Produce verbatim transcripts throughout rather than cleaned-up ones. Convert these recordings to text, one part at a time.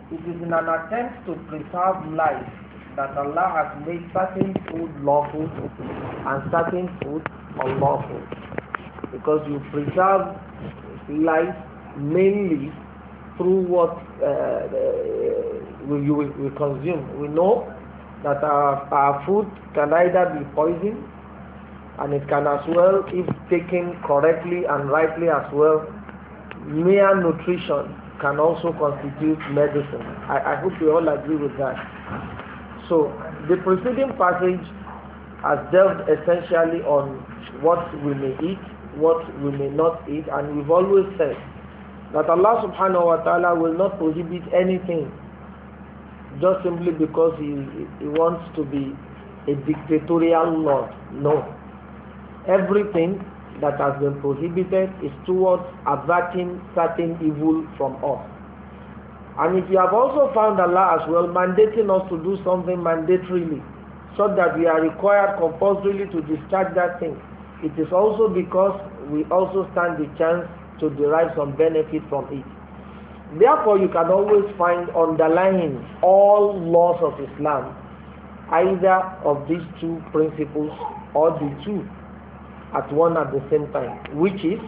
it is in an attempt to preserve life that Allah has made certain food lawful and certain food unlawful. Because you preserve life mainly through what uh, we, we, we consume. We know that our, our food can either be poison, and it can as well, if taken correctly and rightly as well, mere nutrition can also constitute medicine. I, I hope we all agree with that. So the preceding passage has dealt essentially on what we may eat, what we may not eat, and we've always said that Allah subhanahu wa ta'ala will not prohibit anything just simply because he, he wants to be a dictatorial Lord. No. Everything that has been prohibited is towards averting certain evil from us. And if you have also found Allah as well mandating us to do something mandatorily, so that we are required compulsorily to discharge that thing, it is also because we also stand the chance to derive some benefit from it. Therefore, you can always find underlying all laws of Islam either of these two principles or the two at one at the same time, which is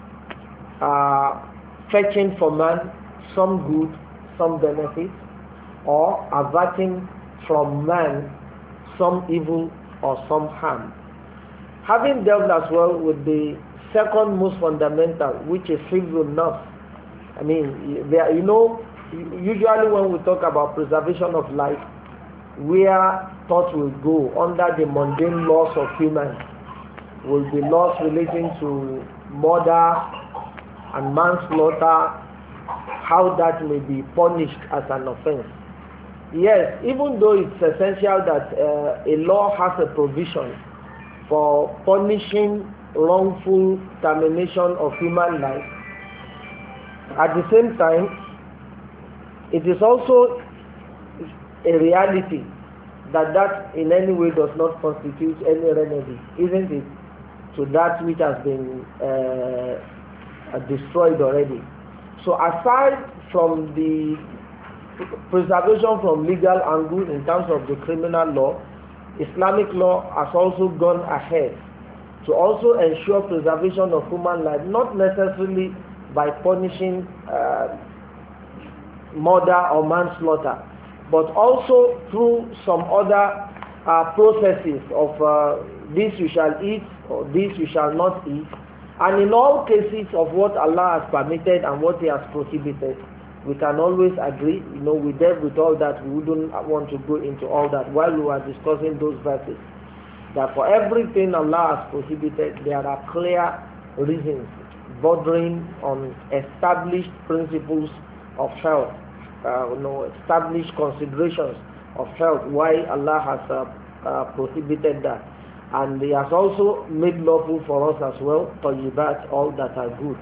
uh, fetching for man some good, some benefit, or averting from man some evil or some harm. Having dealt as well with the second most fundamental, which is hifzun nafs. I mean, there, you know, usually when we talk about preservation of life, where thought will go under the mundane laws of humans will be laws relating to murder and manslaughter, how that may be punished as an offense. Yes, even though it's essential that uh, a law has a provision for punishing wrongful termination of human life, at the same time, it is also a reality that that in any way does not constitute any remedy, isn't it, to that which has been uh, destroyed already. So aside from the preservation from legal angle in terms of the criminal law, Islamic law has also gone ahead to also ensure preservation of human life, not necessarily by punishing uh, murder or manslaughter, but also through some other uh, processes of uh, this you shall eat or this you shall not eat, and in all cases of what Allah has permitted and what He has prohibited, we can always agree. You know, we dealt with all that. We wouldn't want to go into all that while we were discussing those verses. That for everything Allah has prohibited, there are clear reasons bordering on established principles of health, uh, you know, established considerations of health, why Allah has uh, uh, prohibited that. And He has also made lawful for us as well, tayyibat, all that are good.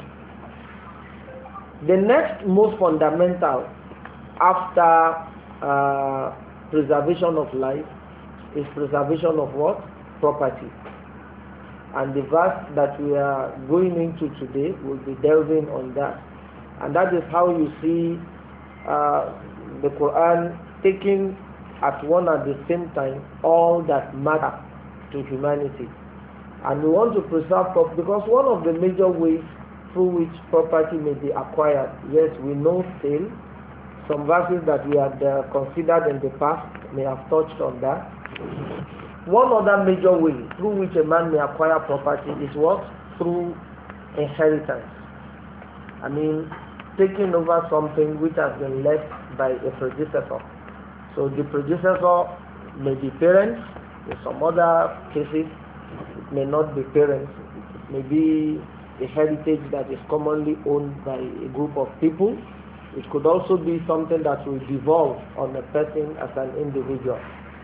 The next most fundamental after uh, preservation of life is preservation of what? Property. And the verse that we are going into today will be delving on that. And that is how you see uh, the Quran taking at one at the same time all that matter to humanity. And we want to preserve property because one of the major ways through which property may be acquired, yes, we know sale. Some verses that we had uh, considered in the past may have touched on that. One other major way through which a man may acquire property is what? Through inheritance. I mean, taking over something which has been left by a predecessor. So the predecessor may be parents. In some other cases, it may not be parents. It may be a heritage that is commonly owned by a group of people. It could also be something that will devolve on a person as an individual.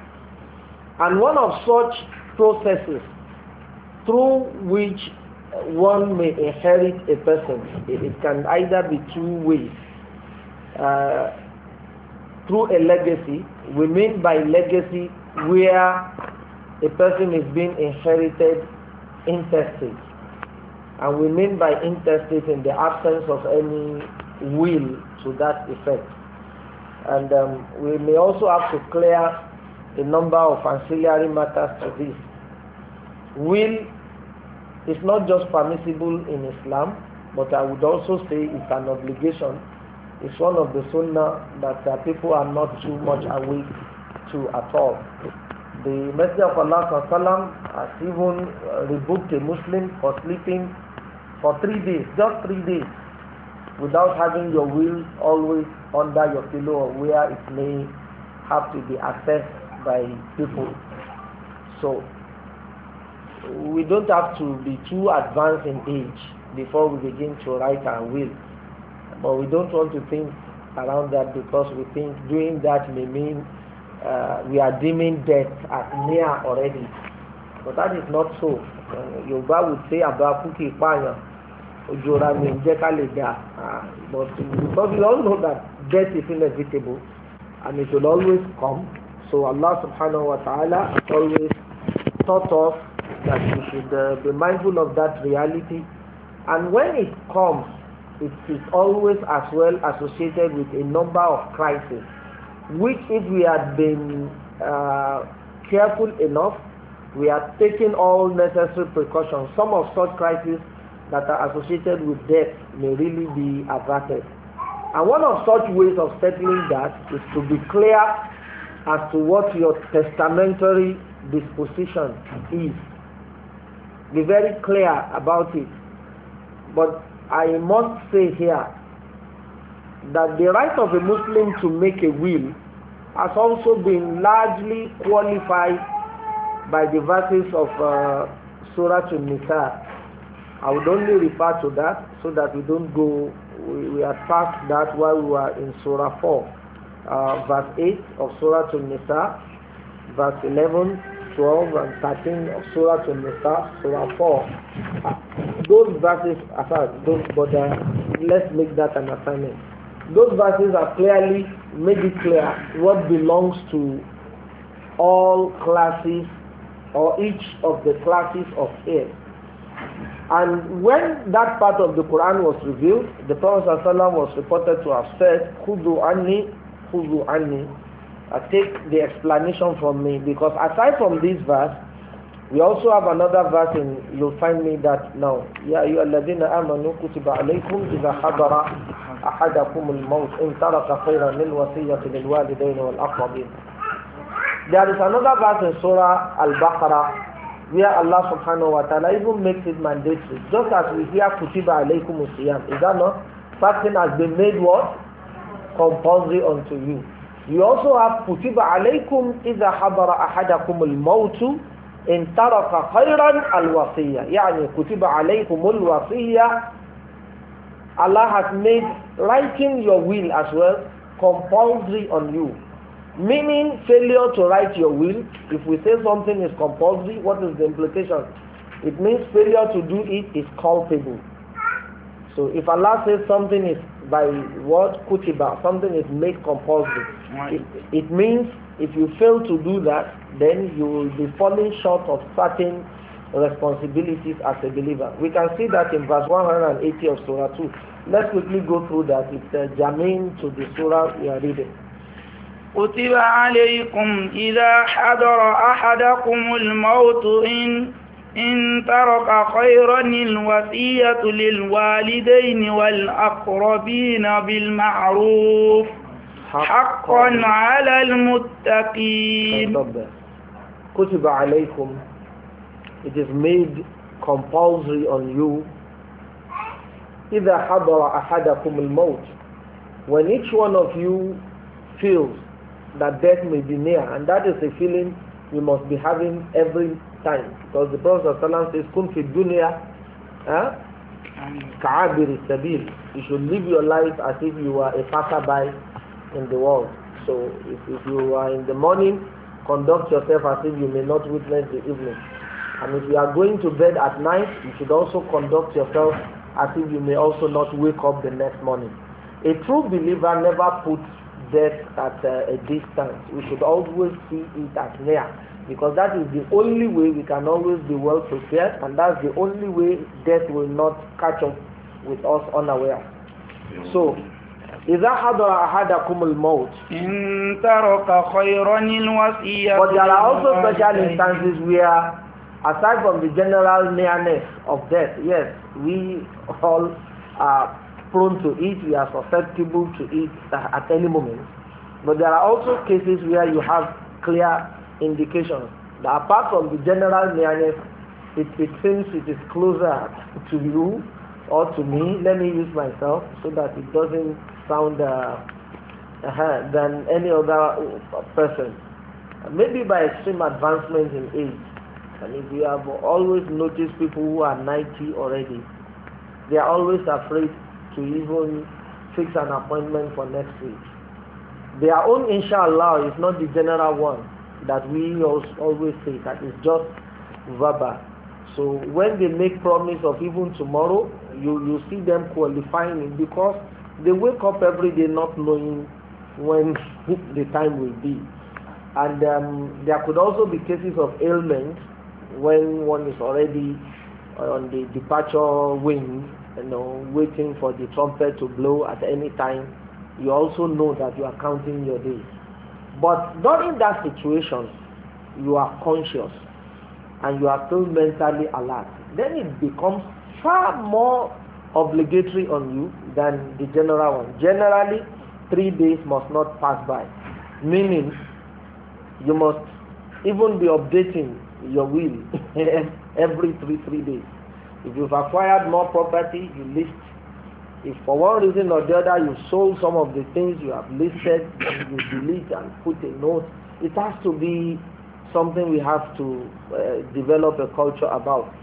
And one of such processes through which one may inherit a person, it can either be two ways. Uh, through a legacy, we mean by legacy where a person is being inherited intestate. And we mean by intestate in the absence of any will to that effect. And um, we may also have to clear a number of ancillary matters to this. Will is not just permissible in Islam, but I would also say it's an obligation. It's one of the sunnah that uh, people are not too much awake to at all. The Messenger of Allah sallam, has even uh, rebuked a Muslim for sleeping for three days, just three days, without having your will always under your pillow or where it may have to be accessed by people. So we don't have to be too advanced in age before we begin to write our will. But we don't want to think around that, because we think doing that may mean uh, we are deeming death as near already. But that is not so. Uh, Yoruba would say about Puki Panya, Ojora Minjeka Lega. But because we all know that death is inevitable and it will always come. So Allah subhanahu wa ta'ala always taught us that we should uh, be mindful of that reality. And when it comes, it is always as well associated with a number of crises, which if we had been uh, careful enough, we are taking all necessary precautions. Some of such crises that are associated with death may really be averted. And one of such ways of settling that is to be clear as to what your testamentary disposition is. Be very clear about it. But I must say here that the right of a Muslim to make a will has also been largely qualified by the verses of uh, Surah An-Nisa. I would only refer to that so that we don't go, we, we are past that while we were in Surah four, uh, verse eight of Surah An-Nisa, verse eleven, twelve and thirteen of Surah An-Nisa, Surah four. Uh, those verses, aside, don't bother, let's make that an assignment. Those verses are clearly made it clear what belongs to all classes or each of the classes of heirs. And when that part of the Quran was revealed, the Prophet ﷺ was reported to have said, Khudu anni, Khudu anni, uh, take the explanation from me. Because aside from this verse, we also have another verse, and you'll find me that now. Ya ayyuhalladhina amanu kutiba alaykum idha hadara ahadakum al-maut in taraka khayran lil wasiyyati lil walidayn wal aqrabin. There is another verse in Surah Al-Baqarah where Allah subhanahu wa ta'ala even makes it mandatory. Just as we hear kutiba alaykum as-siyam, is that not? Fasting has been made what? Compulsory unto you. You also have kutiba alaykum idha hadara ahadakum al-maut in taraka khayran al-wasiyya. Yani kutiba alaykum al-wasiyya. Allah has made writing your will as well compulsory on you. Meaning failure to write your will, if we say something is compulsory, what is the implication? It means failure to do it is culpable. So if Allah says something is by what? Kutiba, something is made compulsory. It, it means if you fail to do that, then you will be falling short of certain responsibilities as a believer. We can see that in verse one hundred eighty of Surah two. Let's quickly go through that. It's uh, germane to the Surah we are reading. كتب عليكم إذا حضر أحدكم الموت إن إن ترك خيرا الوصية للوالدين والأقربين بالمعروف حقا على المتقين. كتب عليكم, it is made compulsory on you إذا حضر أحدكم الموت, when each one of you feels that death may be near, and that is a feeling we must be having every time, because the Prophet ﷺ says kun fi dunya ka'abir sabil, you should live your life as if you are a passerby in the world. So if, if you are in the morning, conduct yourself as if you may not witness the evening, and if you are going to bed at night, you should also conduct yourself as if you may also not wake up the next morning. A true believer never puts death at uh, a distance. We should always see it as near, because that is the only way we can always be well prepared, and that's the only way death will not catch up with us unaware. So إِذَا حَضَرَ أَحَدَكُمُ الْمَوْتِ إِن تَرَكَ خَيْرًا الْوَصِيَّةُ. But there are also special instances where, aside from the general nearness of death, yes, we all are prone to it, we are susceptible to it at any moment. But there are also cases where you have clear indications that apart from the general nearness, it, it seems it is closer to you or to me. Let me use myself so that it doesn't sound uh, uh, than any other person. Maybe by extreme advancement in age. And if you have always noticed people who are ninety already, they are always afraid to even fix an appointment for next week. Their own inshallah is not the general one that we always say, that is just verbal. So when they make promise of even tomorrow, you, you see them qualifying it because they wake up every day not knowing when the time will be. And um, there could also be cases of ailment when one is already on the departure wing, you know, waiting for the trumpet to blow at any time. You also know that you are counting your days. But during that situation, you are conscious and you are still mentally alert. Then it becomes far more obligatory on you than the general one. Generally, three days must not pass by. Meaning, you must even be updating your will every three, three days. If you've acquired more property, you list. If for one reason or the other you sold some of the things you have listed, you delete and put a note. It has to be something we have to uh, develop a culture about.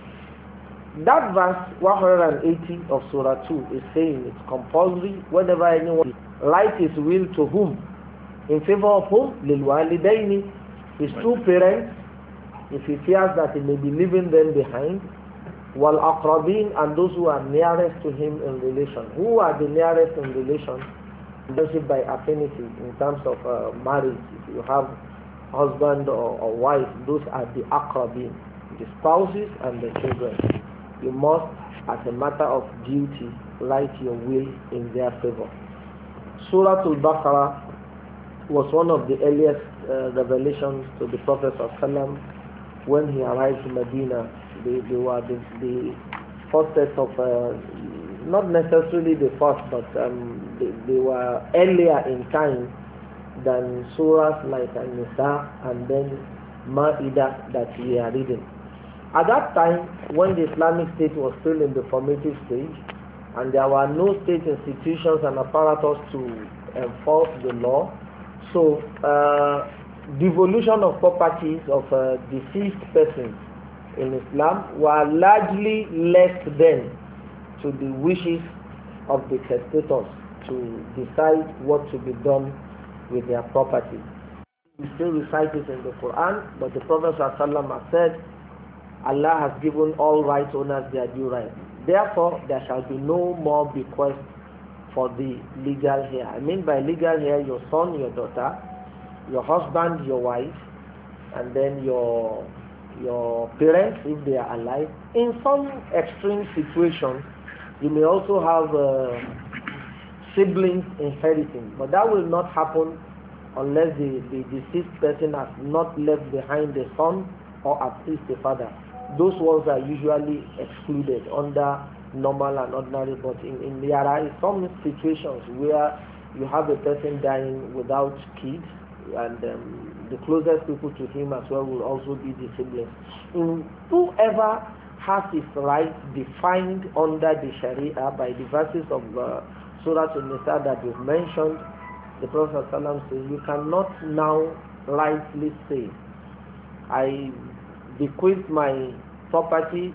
That verse one hundred eighty of Surah two is saying it's compulsory whenever anyone writes his will to whom? In favor of whom? Lil-walidaini, his two parents, if he fears that he may be leaving them behind. Wal-aqrabin, and those who are nearest to him in relation. Who are the nearest in relation? Relationship by affinity in terms of uh, marriage. If you have husband or, or wife, those are the aqrabin, the spouses and the children. You must, as a matter of duty, write your will in their favor. Surah Al-Baqarah was one of the earliest uh, revelations to the Prophet ﷺ when he arrived to Medina. They, they were the, the first set of, uh, not necessarily the first, but um, they, they were earlier in time than surahs like An-Nisa and then Ma'idah that we are reading. At that time, when the Islamic State was still in the formative stage, and there were no state institutions and apparatus to enforce the law, so uh, devolution of properties of uh, deceased persons in Islam were largely left then to the wishes of the testators to decide what to be done with their property. We still recite it in the Quran, but the Prophet ﷺ has said, Allah has given all right owners their due right. Therefore, there shall be no more bequest for the legal heir. I mean by legal heir, your son, your daughter, your husband, your wife, and then your your parents if they are alive. In some extreme situations, you may also have uh, siblings inheriting, but that will not happen unless the, the deceased person has not left behind a son or at least a father. Those ones are usually excluded under normal and ordinary, but in, in there are some situations where you have a person dying without kids, and um, the closest people to him as well will also be the siblings. In whoever has his rights defined under the Sharia by the verses of uh, Surah An-Nisa that we've mentioned, the Prophet ﷺ says, you cannot now rightly say, I bequeath my property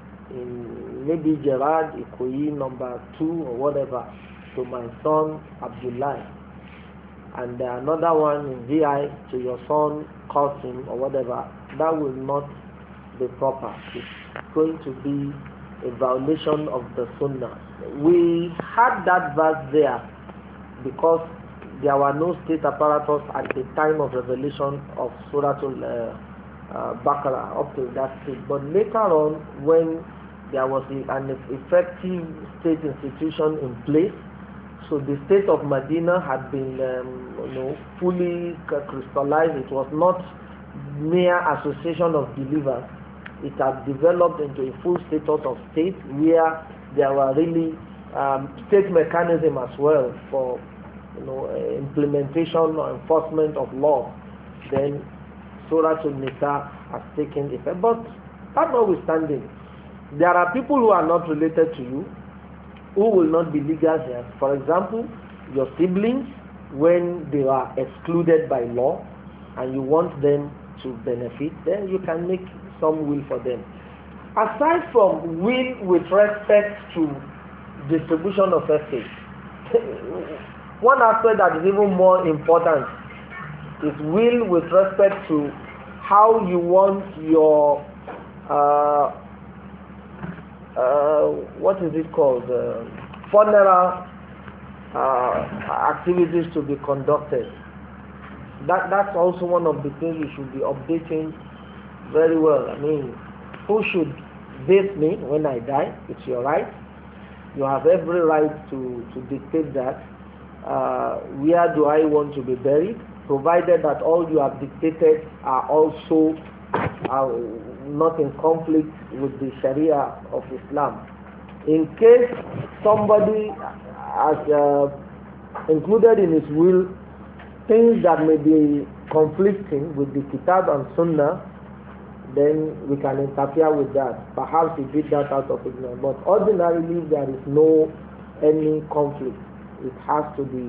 in maybe Gerard, Ikoyi, number two or whatever, to my son Abdullah, and another one in V I to your son Qasim or whatever. That will not be proper. It's going to be a violation of the Sunnah. We had that verse there because there were no state apparatus at the time of revelation of Surah Al-Baqarah up to that stage. But later on, when there was an effective state institution in place, So the state of Medina had been, um, you know, fully crystallized. It was not mere association of believers. It had developed into a full status of state where there were really um, state mechanism as well for, you know, uh, implementation or enforcement of law. Then Surah An-Nisa has taken effect. But that notwithstanding, there are people who are not related to you who will not be legal heirs. For example, your siblings, when they are excluded by law and you want them to benefit, then you can make some will for them. Aside from will with respect to distribution of estate, one aspect that is even more important is will with respect to how you want your uh, uh, what is it called uh, funeral uh, activities to be conducted. That that's also one of the things we should be updating very well. I mean, who should visit me when I die? It's your right. You have every right to, to dictate that. Uh, where do I want to be buried? Provided that all you have dictated are also uh, not in conflict with the Sharia of Islam. In case somebody has uh, included in his will things that may be conflicting with the Kitab and Sunnah, then we can interfere with that. Perhaps he did that out of ignorance. But ordinarily there is no any conflict. It has to be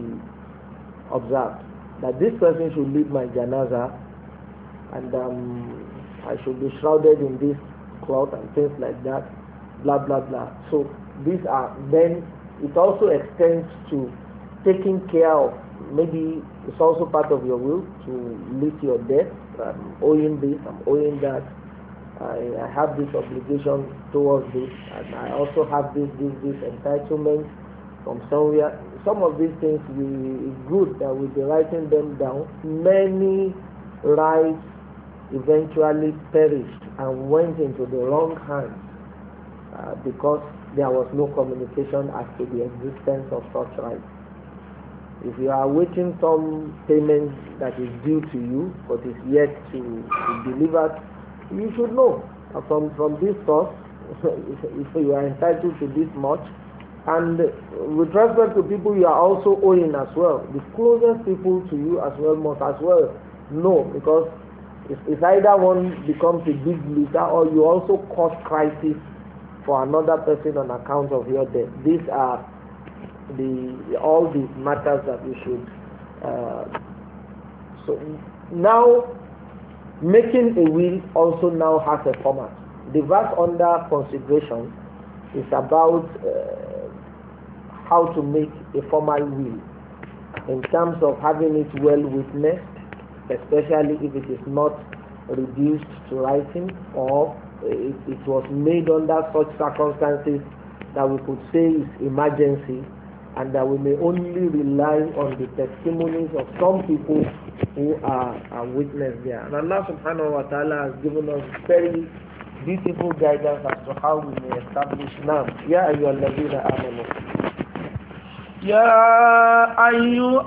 observed that this person should lead my janaza and um, I should be shrouded in this cloth and things like that, blah blah blah. So these are, then it also extends to taking care of, maybe it's also part of your will to lead your death. I'm owing this, I'm owing that, I, I have this obligation towards this, and I also have this, this, this entitlement from somewhere. Some of these things, we, it's good that we'll be writing them down. Many rights eventually perished and went into the wrong hands uh, because there was no communication as to the existence of such rights. If you are waiting some payment that is due to you but is yet to be delivered, you should know uh, from, from this source if you are entitled to this much. And with respect to people you are also owing as well, the closest people to you as well must as well know, because if, if either one becomes a big leader or you also cause crisis for another person on account of your death. These are the all these matters that we should uh, so now making a will also now has a format. The verse under consideration is about uh, how to make a formal will in terms of having it well witnessed, especially if it is not reduced to writing, or it, it was made under such circumstances that we could say is emergency, and that we may only rely on the testimonies of some people who are, are witness there. And Allah subhanahu wa ta'ala has given us very beautiful guidance as to how we may establish now. Ya ayyuhalladhina amanu. Ya ayyu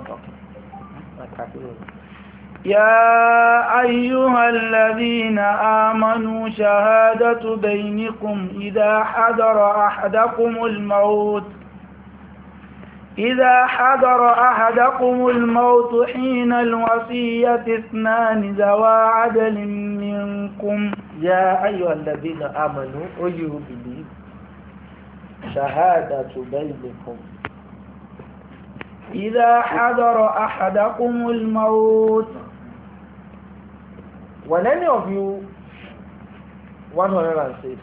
يا أيها الذين آمنوا شهادة بينكم إذا حضر أحدكم الموت إذا حضر أحدكم الموت حين الوصية اثنان ذوى عدل منكم. يا أيها الذين آمنوا, O you who believe, شهادة بينكم إذا حضر أحدكم الموت. When any of you, one hundred six,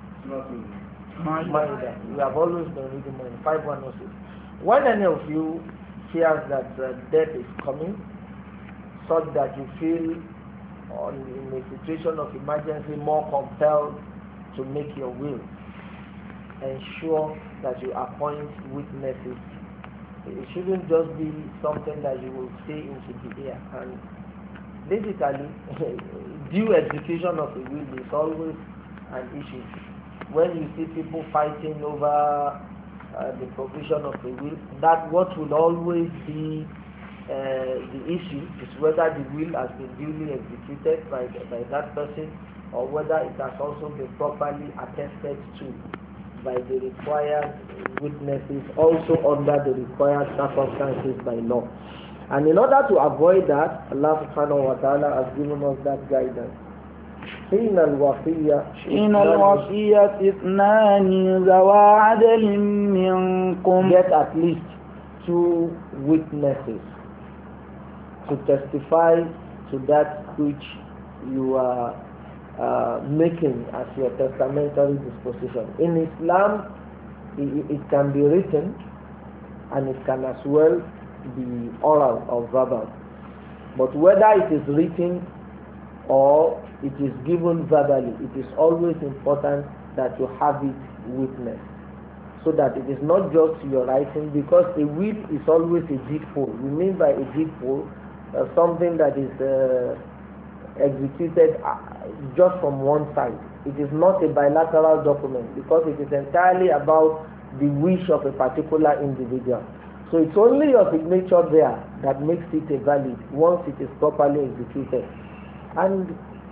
Maida, we have always been reading in five one oh six. When any of you fears that uh, death is coming, such that you feel on, in a situation of emergency more compelled to make your will, ensure that you appoint witnesses. It shouldn't just be something that you will say into the air. And basically, due execution of a will is always an issue. When you see people fighting over uh, the provision of a will, that what will always be uh, the issue is whether the will has been duly executed by, the, by that person, or whether it has also been properly attested to by the required witnesses, also under the required circumstances by law. And in order to avoid that, Allah subhanahu wa ta'ala has given us that guidance. حين الوصية حين الوصية اثنان ذوى عدل منكم. Get at least two witnesses to testify to that which you are uh, making as your testamentary disposition. In Islam, it, it can be written, and it can as well be oral or verbal. But whether it is written or it is given verbally, it is always important that you have it witnessed, so that it is not just your writing, because a will is always a deed poll. We mean by a deed poll uh, something that is uh, executed uh, just from one side. It is not a bilateral document, because it is entirely about the wish of a particular individual. So it's only your signature there that makes it a valid once it is properly executed. And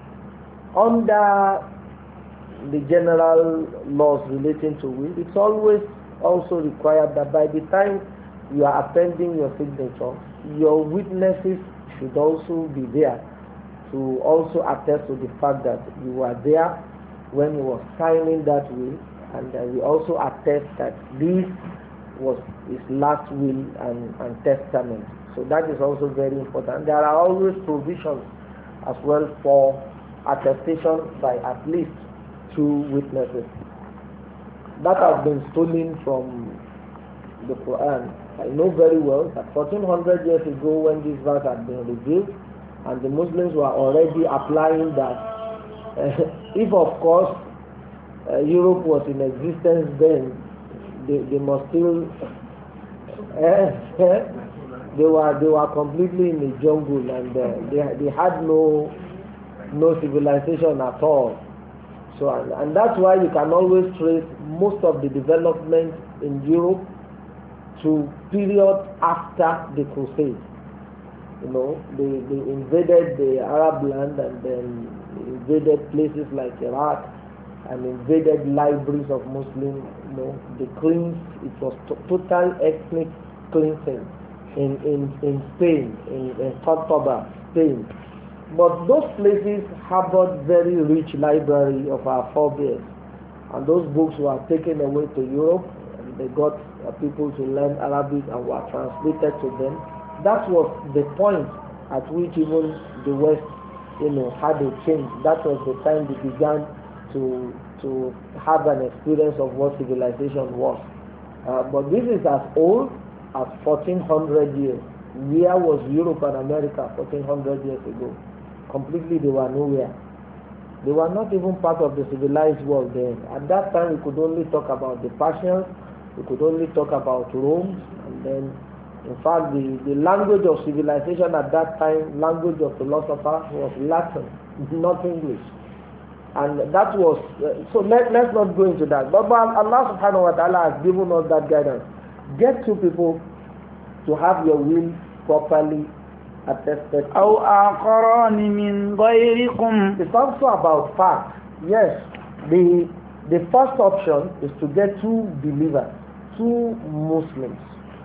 under the general laws relating to will, it's always also required that by the time you are appending your signature, your witnesses should also be there to also attest to the fact that you were there when you were signing that will, and uh, we also attest that this was his last will and, and testament. So that is also very important. There are always provisions as well for attestation by at least two witnesses. That has been stolen from the Quran. I know very well that fourteen hundred years ago, when this verse had been revealed, and the Muslims were already applying that, uh, if of course uh, Europe was in existence then, they, they must still uh, they were they were completely in the jungle, and uh, they they had no no civilization at all. So and, and that's why you can always trace most of the development in Europe to period after the Crusade. You know, they, they invaded the Arab land, and then invaded places like Iraq, and invaded libraries of Muslims. You know, the cleanse, it was to, total ethnic cleansing in, in, in Spain, in, in Cordoba, Spain. But those places harbored very rich library of our forebears, and those books were taken away to Europe, and they got uh, people to learn Arabic and were translated to them. That was the point at which even the West, you know, had a change. That was the time they began to to have an experience of what civilization was. Uh, but this is as old as fourteen hundred years. Where was Europe and America fourteen hundred years ago? Completely, they were nowhere. They were not even part of the civilized world then. At that time, we could only talk about the Persians, we could only talk about Rome, and then, in fact, the, the language of civilization at that time, language of philosophers, was Latin, not English. And that was, uh, so let, let's not go into that. But, but Allah subhanahu wa ta'ala has given us that guidance. Get two people to have your will properly attested. أو آخران من غيركم. It's also about facts. Yes, the the first option is to get two believers, two Muslims.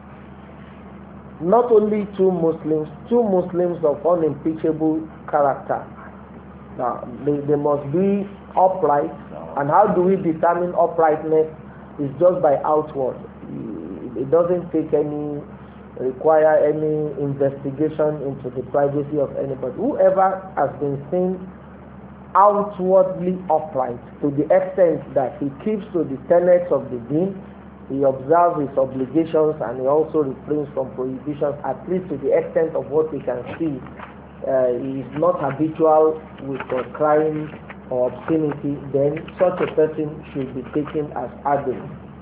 Not only two Muslims, two Muslims of unimpeachable character. Now, they, they must be upright. And how do we determine uprightness? It's just by outward. It doesn't take any require any investigation into the privacy of anybody. Whoever has been seen outwardly upright to the extent that he keeps to the tenets of the deen, he observes his obligations, and he also refrains from prohibitions, at least to the extent of what we can see. Uh, he is not habitual with uh, crime or obscenity, then such a person should be taken as adult.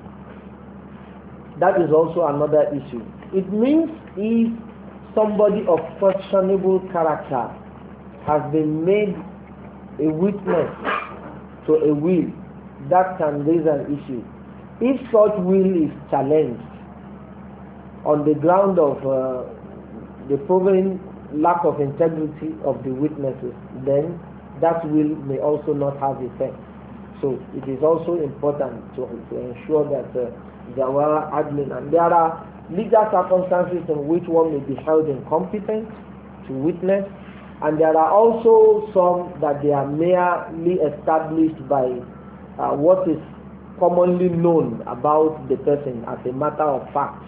That is also another issue. It means if somebody of questionable character has been made a witness to a will, that can raise an issue. If such will is challenged on the ground of uh, the proven lack of integrity of the witnesses, then that will may also not have effect. So it is also important to, to ensure that uh, there were admin, and there are legal circumstances in which one may be held incompetent to witness, and there are also some that they are merely established by uh, what is commonly known about the person as a matter of fact.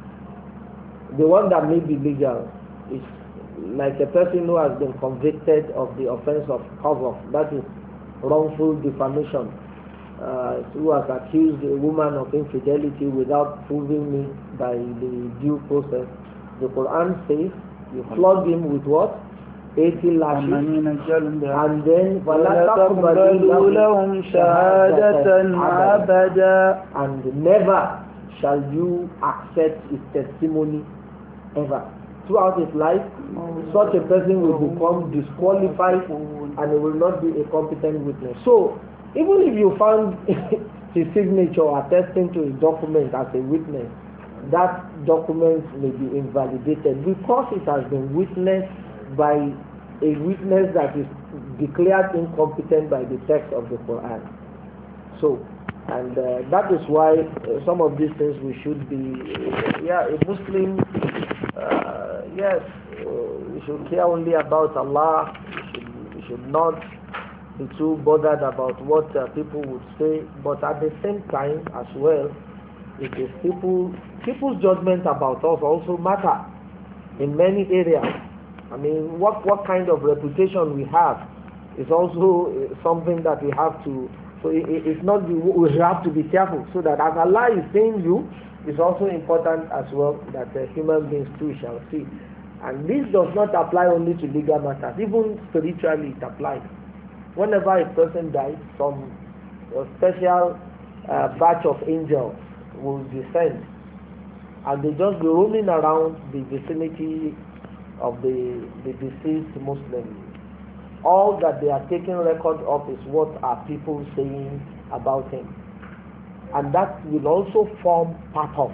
The one that may be legal is like a person who has been convicted of the offense of cover, that is wrongful defamation, uh, who has accused a woman of infidelity without proving it by the due process. The Quran says you flog him with what? eighty lashes, and then وَلَا تَقْبَلُوا لَهُمْ شَهَادَةً أَبَدًا, and never shall you accept his testimony ever. Throughout his life, such a person will become disqualified and he will not be a competent witness. So, even if you found his signature attesting to a document as a witness, that document may be invalidated because it has been witnessed by a witness that is declared incompetent by the text of the Quran. So, and uh, that is why uh, some of these things we should be, uh, yeah, a Muslim, uh, yes, uh, we should care only about Allah. We should, we should not be too bothered about what uh, people would say, but at the same time as well, it is people, people's judgment about us also matter in many areas. I mean, what, what kind of reputation we have is also something that we have to, so it, it's not, we have to be careful, so that as Allah is saying you, it's also important as well that uh, human beings too shall see. And this does not apply only to legal matters, even spiritually it applies. Whenever a person dies, some a special uh, batch of angels will descend, and they just be roaming around the vicinity of the, the deceased Muslim. All that they are taking record of is what are people saying about him. And that will also form part of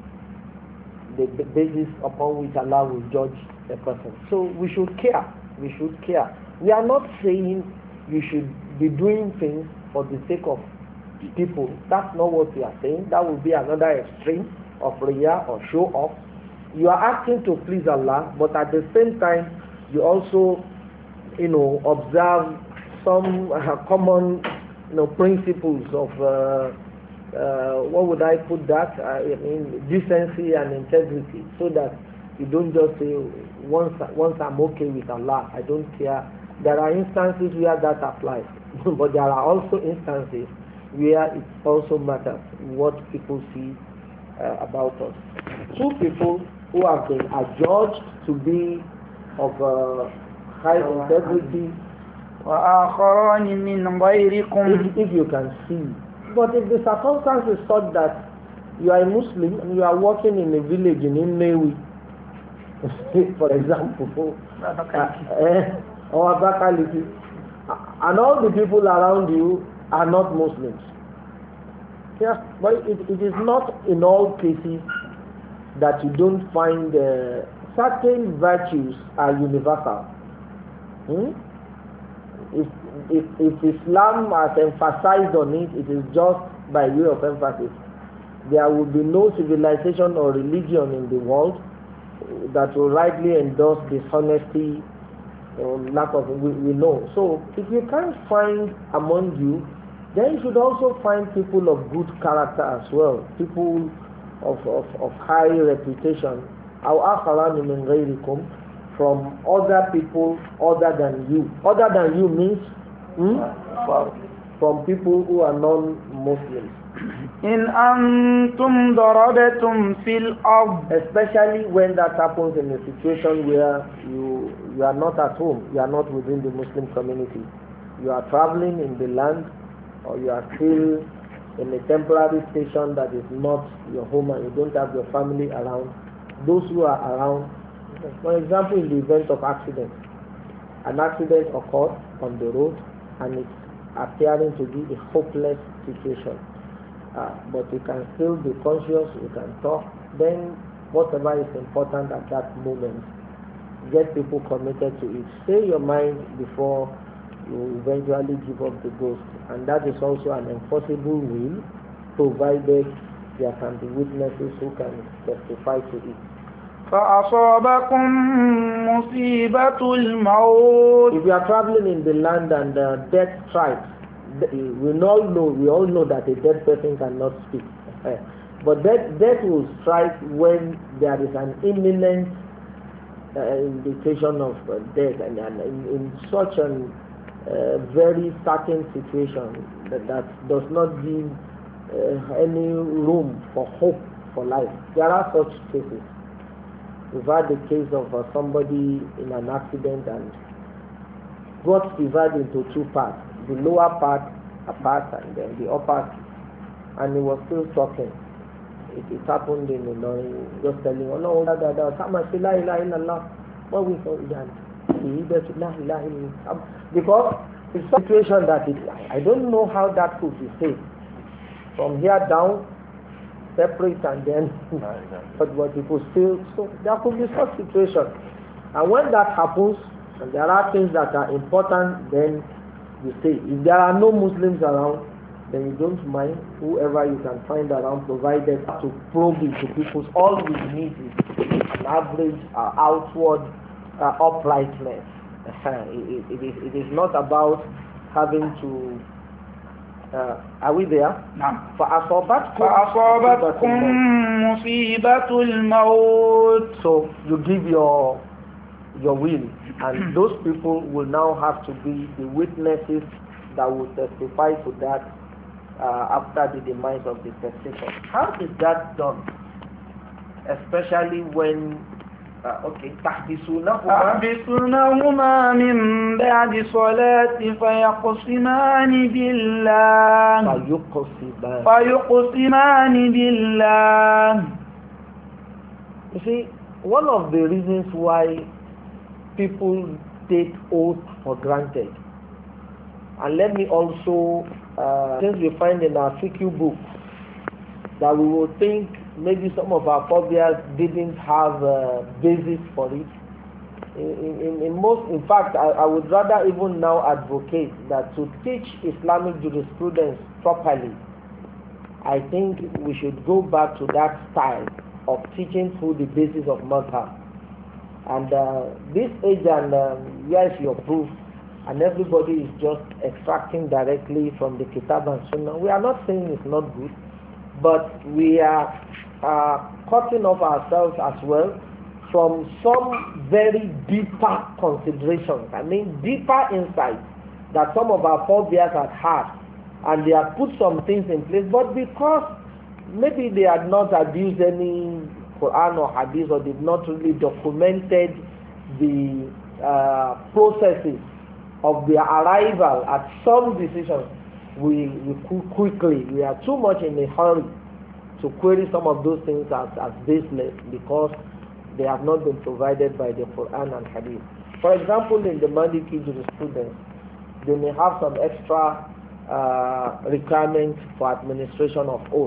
the, the basis upon which Allah will judge a person. So we should care. We should care. We are not saying you should be doing things for the sake of people. That's not what we are saying. That will be another extreme of riyah or show off. You are acting to please Allah, but at the same time, you also, you know, observe some uh, common, you know, principles of, uh, uh, what would I put that? I mean, decency and integrity, so that you don't just say, once, once I'm okay with Allah, I don't care. There are instances where that applies, but there are also instances where it also matters what people see uh, about us. Two people who have been adjudged to be of uh, high integrity, وآخران من غيركم, if, if you can see. But if the circumstance is such that you are a Muslim and you are working in a village in Inewi, for example, uh, or Abakaliki, and all the people around you are not Muslims. Yeah, but it, it is not in all cases that you don't find uh, certain virtues are universal. Hmm? If, if, if Islam has emphasized on it, it is just by way of emphasis. There will be no civilization or religion in the world that will rightly endorse dishonesty or lack of, we, we know. So if you can't find among you, then you should also find people of good character as well, people of, of, of high reputation, أو آخران من غيركم, from other people other than you. Other than you means hmm? from people who are non-Muslims. إن أنتم ضربتم في الأرض, especially when that happens in a situation where you, you are not at home, you are not within the Muslim community. You are traveling in the land, or you are still in a temporary station that is not your home and you don't have your family around. Those who are around, for example, in the event of accident, an accident occurred on the road and it's appearing to be a hopeless situation. uh, but you can still be conscious, you can talk, then whatever is important at that moment, get people committed to it. Say your mind before you eventually give up the ghost, and that is also an enforceable will, provided there can be witnesses who can testify to it. فأصابكم مصيبة الموت. If you are traveling in the land and uh, death strikes, we all know we all know that a dead person cannot speak, but death death will strike when there is an imminent uh, indication of uh, death, and, and in, in such a uh, very certain situation that, that does not give uh, any room for hope for life. There are such cases. We've had the case of uh, somebody in an accident and got divided into two parts. The lower part apart and then the upper, and he was still talking. It, it happened in the morning, just telling, oh no, da da da, sama say la ilaha illallah, what we saw again. Because it's a situation that it, I don't know how that could be said. From here down, separate and then, but what people still, so there could be such situation. And when that happens, and there are things that are important, then you say, if there are no Muslims around, then you don't mind whoever you can find around, provided to probe into people's. All we need is an average uh, outward uh, uprightness. it, it, it, is, it is not about having to. Uh, are we there? نعم. فأصابتكم فأصابتكم مصيبة الموت. So you give your your will, and those people will now have to be the witnesses that will testify to that uh, after the demise of the testator. How is that done? Especially when uh, okay, تحبسونهما تحبسونهما من بعد صلاة فيقسمان بالله فيقسمان فيقسمان بالله. You see, one of the reasons why people take oath for granted, and let me also, uh, since we find in our fiqh book that we will think maybe some of our phobias didn't have a basis for it. In, in, in most, in fact, I, I would rather even now advocate that to teach Islamic jurisprudence properly, I think we should go back to that style of teaching through the basis of madhab. And uh, this age and um, yes, your proof, and everybody is just extracting directly from the Kitab and Sunnah. We are not saying it's not good, but we are uh, cutting off ourselves as well from some very deeper considerations. I mean, deeper insights that some of our forebears had had, and they have put some things in place, but because maybe they had not abused any Quran or Hadith, or they've not really documented the uh, processes of their arrival at some decisions, we, we quickly, we are too much in a hurry to query some of those things as, as baseless because they have not been provided by the Quran and Hadith. For example, in the Maliki jurisprudence, they may have some extra uh, requirements for administration of oath.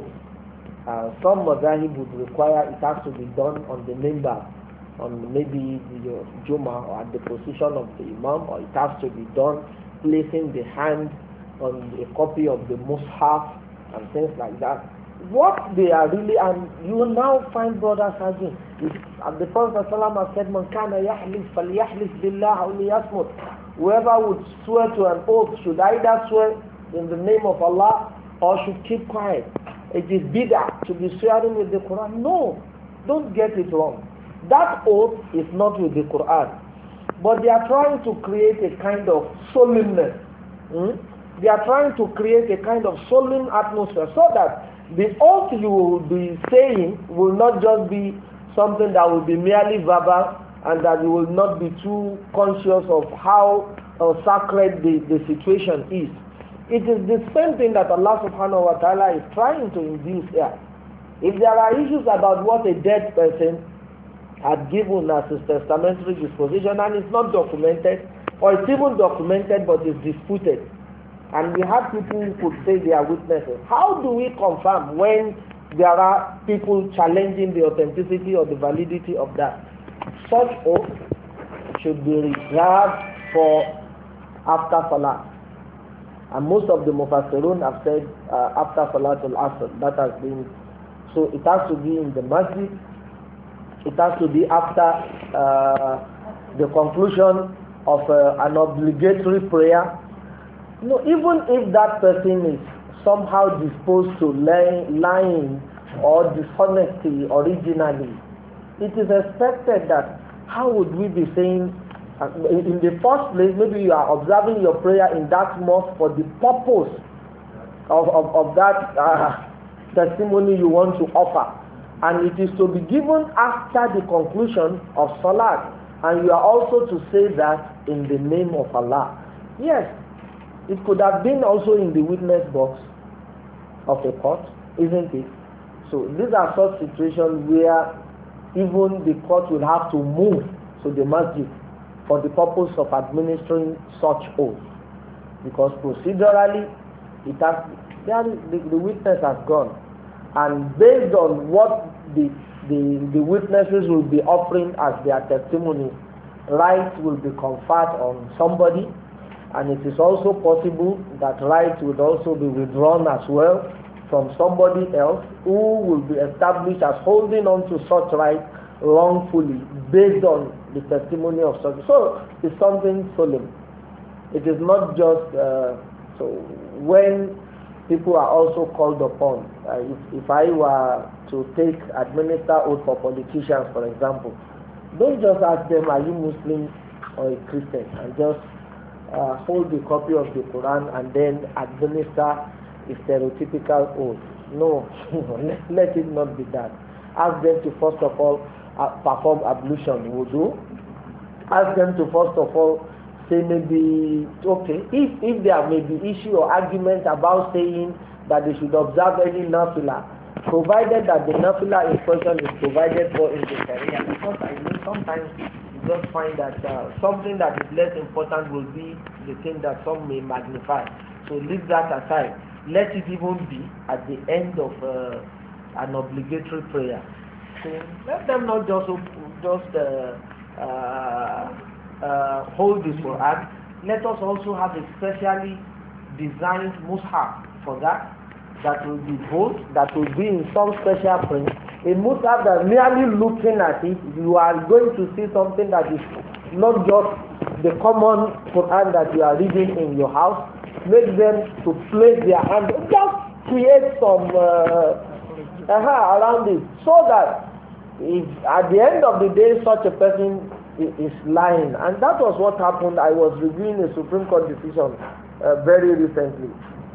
Uh, some madhahib would require it has to be done on the minbar, on maybe the Jummah or at the position of the Imam, or it has to be done placing the hand on a copy of the Mus'haf and things like that. What they are really, and you will now find brothers arguing. The Prophet ﷺ said, "Man kana yahlif falyahlif billah aw liyasmut." Whoever would swear to an oath should either swear in the name of Allah or should keep quiet. It is bid'ah to be swearing with the Quran. No, don't get it wrong. That oath is not with the Quran, but they are trying to create a kind of solemnness. Hmm? They are trying to create a kind of solemn atmosphere so that the oath you will be saying will not just be something that will be merely verbal, and that you will not be too conscious of how uh, sacred the, the situation is. It is the same thing that Allah subhanahu wa ta'ala is trying to induce here. If there are issues about what a dead person had given as his testamentary disposition and it's not documented, or it's even documented but is disputed, And we have people who could say they are witnesses. How do we confirm when there are people challenging the authenticity or the validity of that? Such oath should be reserved for after Salah. And most of the Mufassirun have said uh, after Salatul Asr. That has been, so it has to be in the masjid. It has to be after uh, the conclusion of uh, an obligatory prayer. You know, even if that person is somehow disposed to lying, lying or dishonesty originally, it is expected that how would we be saying, uh, in the first place, maybe you are observing your prayer in that mosque for the purpose of, of, of that uh, testimony you want to offer. And it is to be given after the conclusion of Salat. And you are also to say that in the name of Allah. Yes, it could have been also in the witness box of a court, isn't it? So these are such situations where even the court will have to move to the masjid for the purpose of administering such oath. Because procedurally, it has, the, the witness has gone. And based on what the, the, the witnesses will be offering as their testimony, right will be conferred on somebody. And it is also possible that right would also be withdrawn as well from somebody else who will be established as holding on to such right wrongfully based on the testimony of such. So it's something solemn. It is not just uh, so when people are also called upon. Uh, if, if I were to take administer oath for politicians, for example, don't just ask them, are you Muslim or a Christian, and just uh, hold the copy of the Quran and then administer a stereotypical oath. No, let, let it not be that. Ask them to first of all uh, perform ablution, wudu. Ask them to first of all say maybe, okay, if, if there may be issue or argument about saying that they should observe any nafila, provided that the nafila in question is provided for in the Sharia. Because I know sometimes you just find that uh, something that is less important will be the thing that some may magnify. So leave that aside. Let it even be at the end of uh, an obligatory prayer. So let them not just, just uh, uh, Uh, hold the Quran. Let us also have a specially designed mushaf for that, that will be bold, that will be in some special print. A mushaf that merely looking at it, you are going to see something that is not just the common Quran that you are reading in your house. Make them to place their hand, just create some uh, uh, around it, so that if at the end of the day such a person is lying. And that was what happened. I was reviewing a Supreme Court decision uh, very recently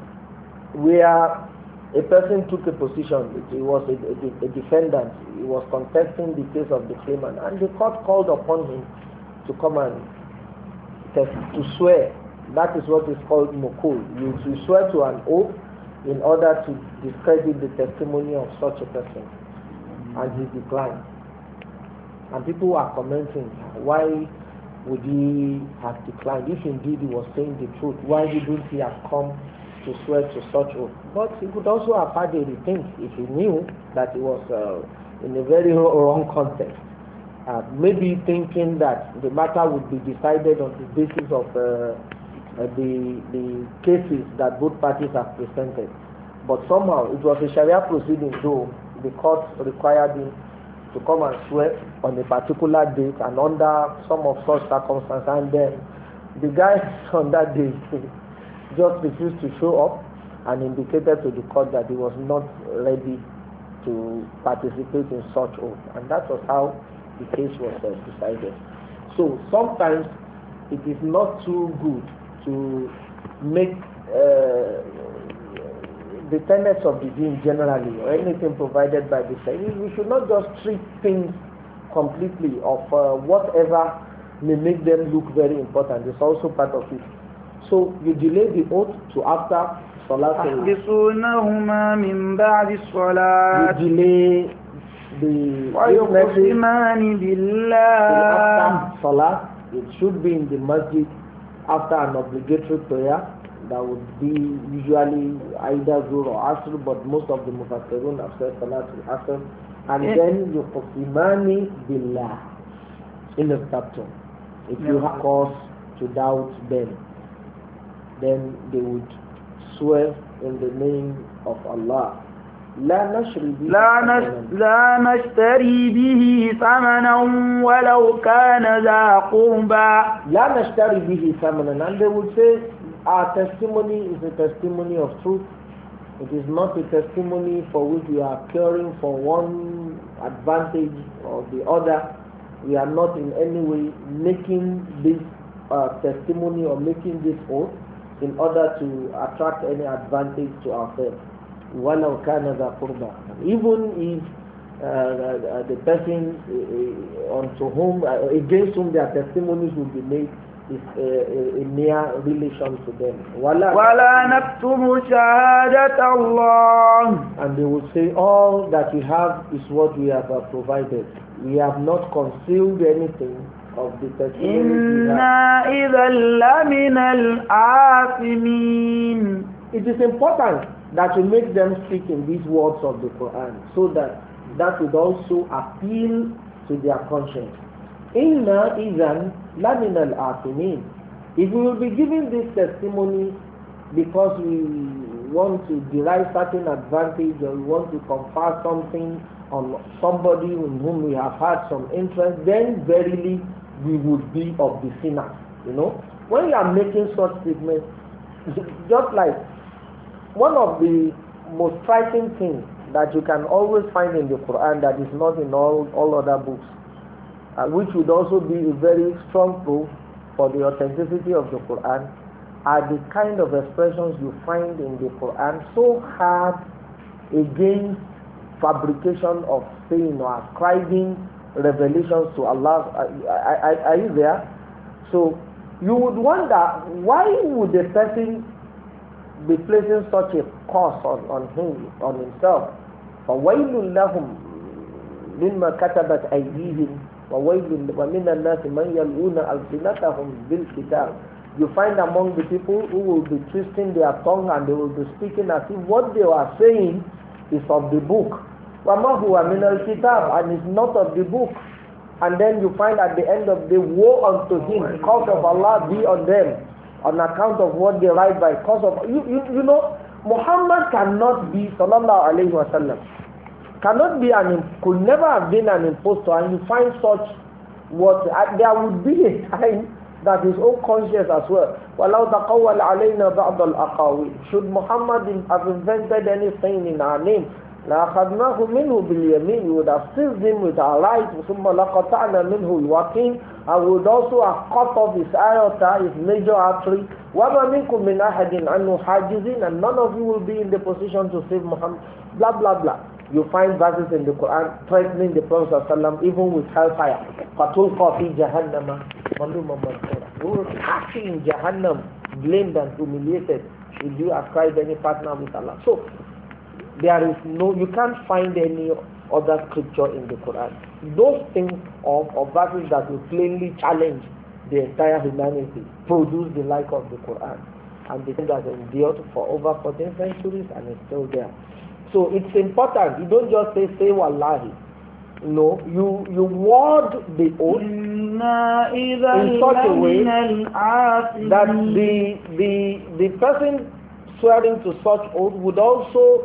where a person took a position. He was a, a, a defendant. He was contesting the case of the claimant, and the court called upon him to come and test, to swear. That is what is called mukul. You to swear to an oath in order to discredit the testimony of such a person, and he declined. And people are commenting, why would he have declined? If indeed he was saying the truth, why didn't he have come to swear to such oath? But he could also have had a rethink if he knew that he was uh, in a very wrong context. Uh, maybe thinking that the matter would be decided on the basis of uh, uh, the, the cases that both parties have presented. But somehow it was a Sharia proceeding, though the court required him to come and swear on a particular date and under some of such circumstances, and then the guy on that day just refused to show up and indicated to the court that he was not ready to participate in such oath, and that was how the case was uh, decided. So sometimes it is not too good to make uh, the tenets of the deen generally, or anything provided by the Sharia. We should not just treat things completely of uh, whatever may make them look very important. It's also part of it. So you delay the oath to after Salat. تحبسونهما من بعد الصلاة. You delay the ويقسمان بالله. after Salat. It should be in the masjid after an obligatory prayer. that would be usually either Zuhr or Asr, but most of the Mufassirun have said Salatul Asr. And Yeah. then yuqsimani billah in the chapter. If you Yeah. have cause to doubt them, then they would swear in the name of Allah. لا نشري به لا نش ثمناً. لا نشتري به ثمنا ولو كان ذا قربى. لا نشتري به ثمنا, and they would say our testimony is a testimony of truth. It is not a testimony for which we are caring for one advantage or the other. We are not in any way making this uh, testimony or making this oath in order to attract any advantage to ourselves. وَلَوْ كَانَ ذَا قُرْبَى. Even if uh, the person uh, onto whom, uh, against whom their testimonies will be made is a, a, a near relation to them. وَلَا ولا نكتم شهادة الله. And they will say, all that we have is what we have uh, provided. We have not concealed anything of the testimony we have. إنا إذا لمن الآثمين. It is important that we make them speak in these words of the Quran, so that that would also appeal to their conscience. Inna idhan lamin al-athimin. If we will be giving this testimony because we want to derive certain advantage or we want to confer something on somebody in whom we have had some interest, then verily we would be of the sinners. You know, when you are making such statements, just like one of the most striking things that you can always find in the Quran that is not in all, all other books, uh, which would also be a very strong proof for the authenticity of the Quran, are the kind of expressions you find in the Quran so hard against fabrication of saying or ascribing revelations to Allah. Are, are, are you there? So you would wonder, why would a person be placing such a curse on, on him, on himself? فَوَيْلٌ لَهُمْ مِمَّا كَتَبَتْ أَيْدِيهِمْ وَوَيْلٌ وَمِنَ النَّاسِ مَنْ يَلْؤُونَ أَلْسِنَتَهُمْ بِالْكِتَابِ. You find among the people who will be twisting their tongue and they will be speaking as if what they are saying is of the book. وَمَا هُوَ مِنَ الْكِتَابِ, and is not of the book. And then you find at the end of the day, woe unto him, curse of Allah be on them, on account of what they write by cause of you, you, you know, Muhammad cannot be sallallahu alaihi wasallam, cannot be an, could never have been an impostor, and you find such what uh, there would be a time that his own conscience as well. وَلَوْ تَقَوَّلْ عَلَيْنَا بَعْضَ الْأَقَاوِيلِ. Should Muhammad have invented anything in our name, لَأَخَذْنَاهُ مِنْهُ بِالْيَمِينِ, we would have seized him with our right, ثُمَّ لَقَطَعْنَا مِنْهُ الْوَقِينَ, and we would also have cut off his aorta, his major artery. وَمَا مِنْكُمْ مِنْ أَحَدٍ عَنْهُ حَاجِزِينَ, and none of you will be in the position to save Muhammad, blah blah blah. You find verses in the Quran threatening the Prophet ﷺ even with hellfire. فَتُلْقَى فِي جَهَنَّمَ مَلُومًا مَدْحُورًا. You will be acting in Jahannam, blamed and humiliated if you ascribe any partner with Allah. So there is no, you can't find any other scripture in the Quran. Those things of, of verses that will plainly challenge the entire humanity produce the like of the Quran, and the thing that endured for over fourteen centuries and is still there. So it's important. You don't just say say wallahi. No, you you word the oath in such a way that the the the person swearing to such oath would also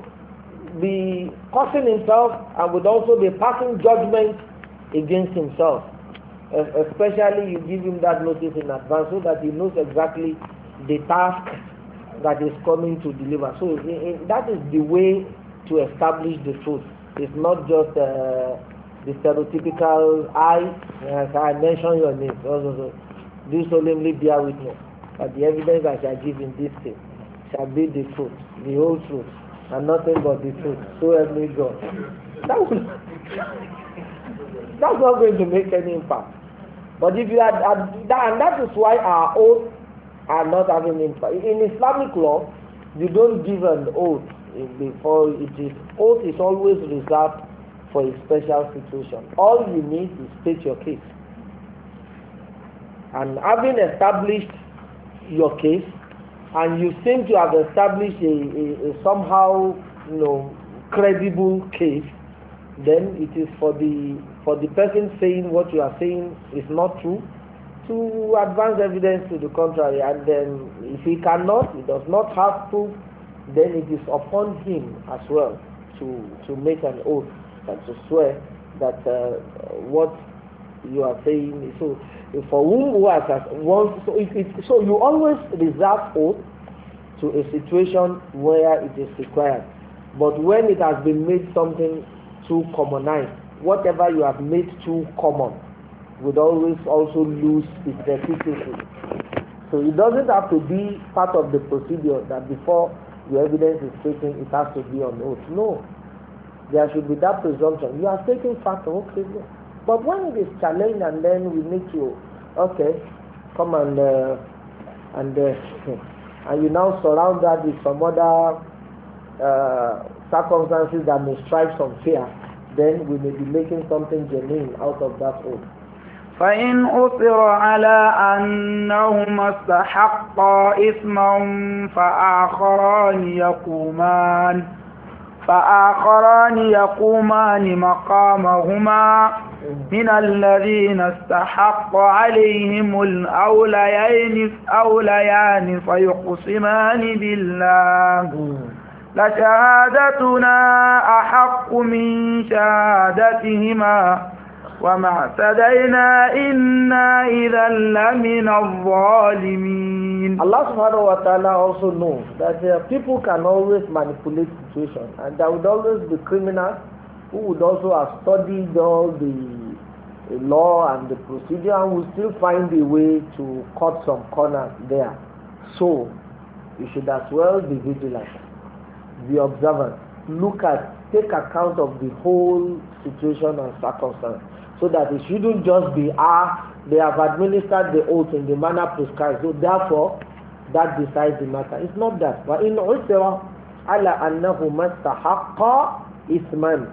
be cursing himself and would also be passing judgment against himself. Especially you give him that notice in advance so that he knows exactly the task that is coming to deliver. So that is the way to establish the truth. It's not just uh, the stereotypical I, as I mention your name, also, do solemnly bear witness, but the evidence I shall give in this case shall be the truth, the whole truth, and nothing but the truth. So help me God. That will, that's not going to make any impact. But if you had, had that, and that is why our oaths are not having impact. In Islamic law, you don't give an oath before it is. Oath is always reserved for a special situation. All you need is state your case. And having established your case, and you seem to have established a, a, a somehow, you know, credible case, then it is for the for the person saying what you are saying is not true to advance evidence to the contrary. And then if he cannot, he does not have proof, then it is upon him as well to to make an oath and to swear that uh, what you are saying is so. For whom who has once, so it, it, so you always reserve oath to a situation where it is required. But when it has been made something too commonized, whatever you have made too common would always also lose its efficacy. So it doesn't have to be part of the procedure that before your evidence is taken, it has to be on oath. No. There should be that presumption. You are taking factor, okay. But when it is challenged and then we need to, okay, come and uh, and uh, and you now surround that with some other uh, circumstances that may strike some fear, then we may be making something genuine out of that oath. فإن أصر على أنهما استحقا إثما فآخران يقومان فآخران يقومان مقامهما من الذين استحق عليهم الأوليين أوليان فيقسمان بالله لشهادتنا أحق من شهادتهما وما اعتدينا إنا إذا لمن الظالمين. Allah subhanahu wa ta'ala also knows that uh, people can always manipulate situations, and there would always be criminals who would also have studied all the, the law and the procedure and will still find a way to cut some corners there. So you should as well be vigilant, be observant, look at, take account of the whole situation and circumstance, so that it shouldn't just be, ah, they have administered the oath in the manner prescribed, so therefore that decides the matter. It's not that. But in usra ala annahu mastahaqqa isman,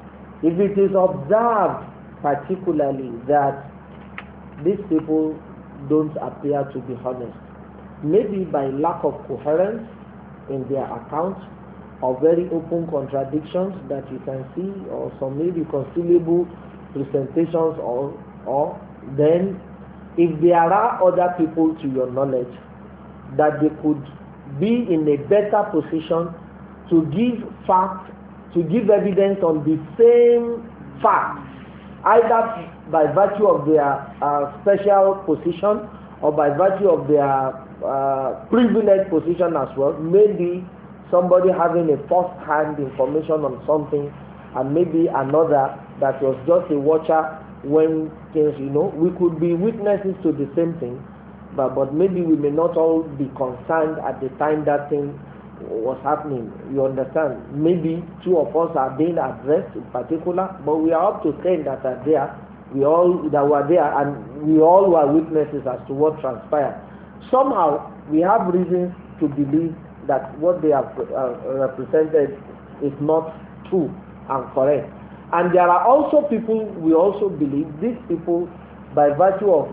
if it is observed particularly that these people don't appear to be honest, maybe by lack of coherence in their accounts, or very open contradictions that you can see, or some maybe conciliable presentations, or or then if there are other people to your knowledge that they could be in a better position to give fact, to give evidence on the same fact, either by virtue of their uh, special position or by virtue of their uh, privileged position as well, maybe somebody having a first-hand information on something and maybe another that was just a watcher when things, you know, we could be witnesses to the same thing, but, but maybe we may not all be concerned at the time that thing was happening. You understand? Maybe two of us are being addressed in particular, but we are up to ten that are there. We all that were there, and we all were witnesses as to what transpired. Somehow, we have reasons to believe that what they have uh, represented is not true and correct. And there are also people, we also believe, these people, by virtue of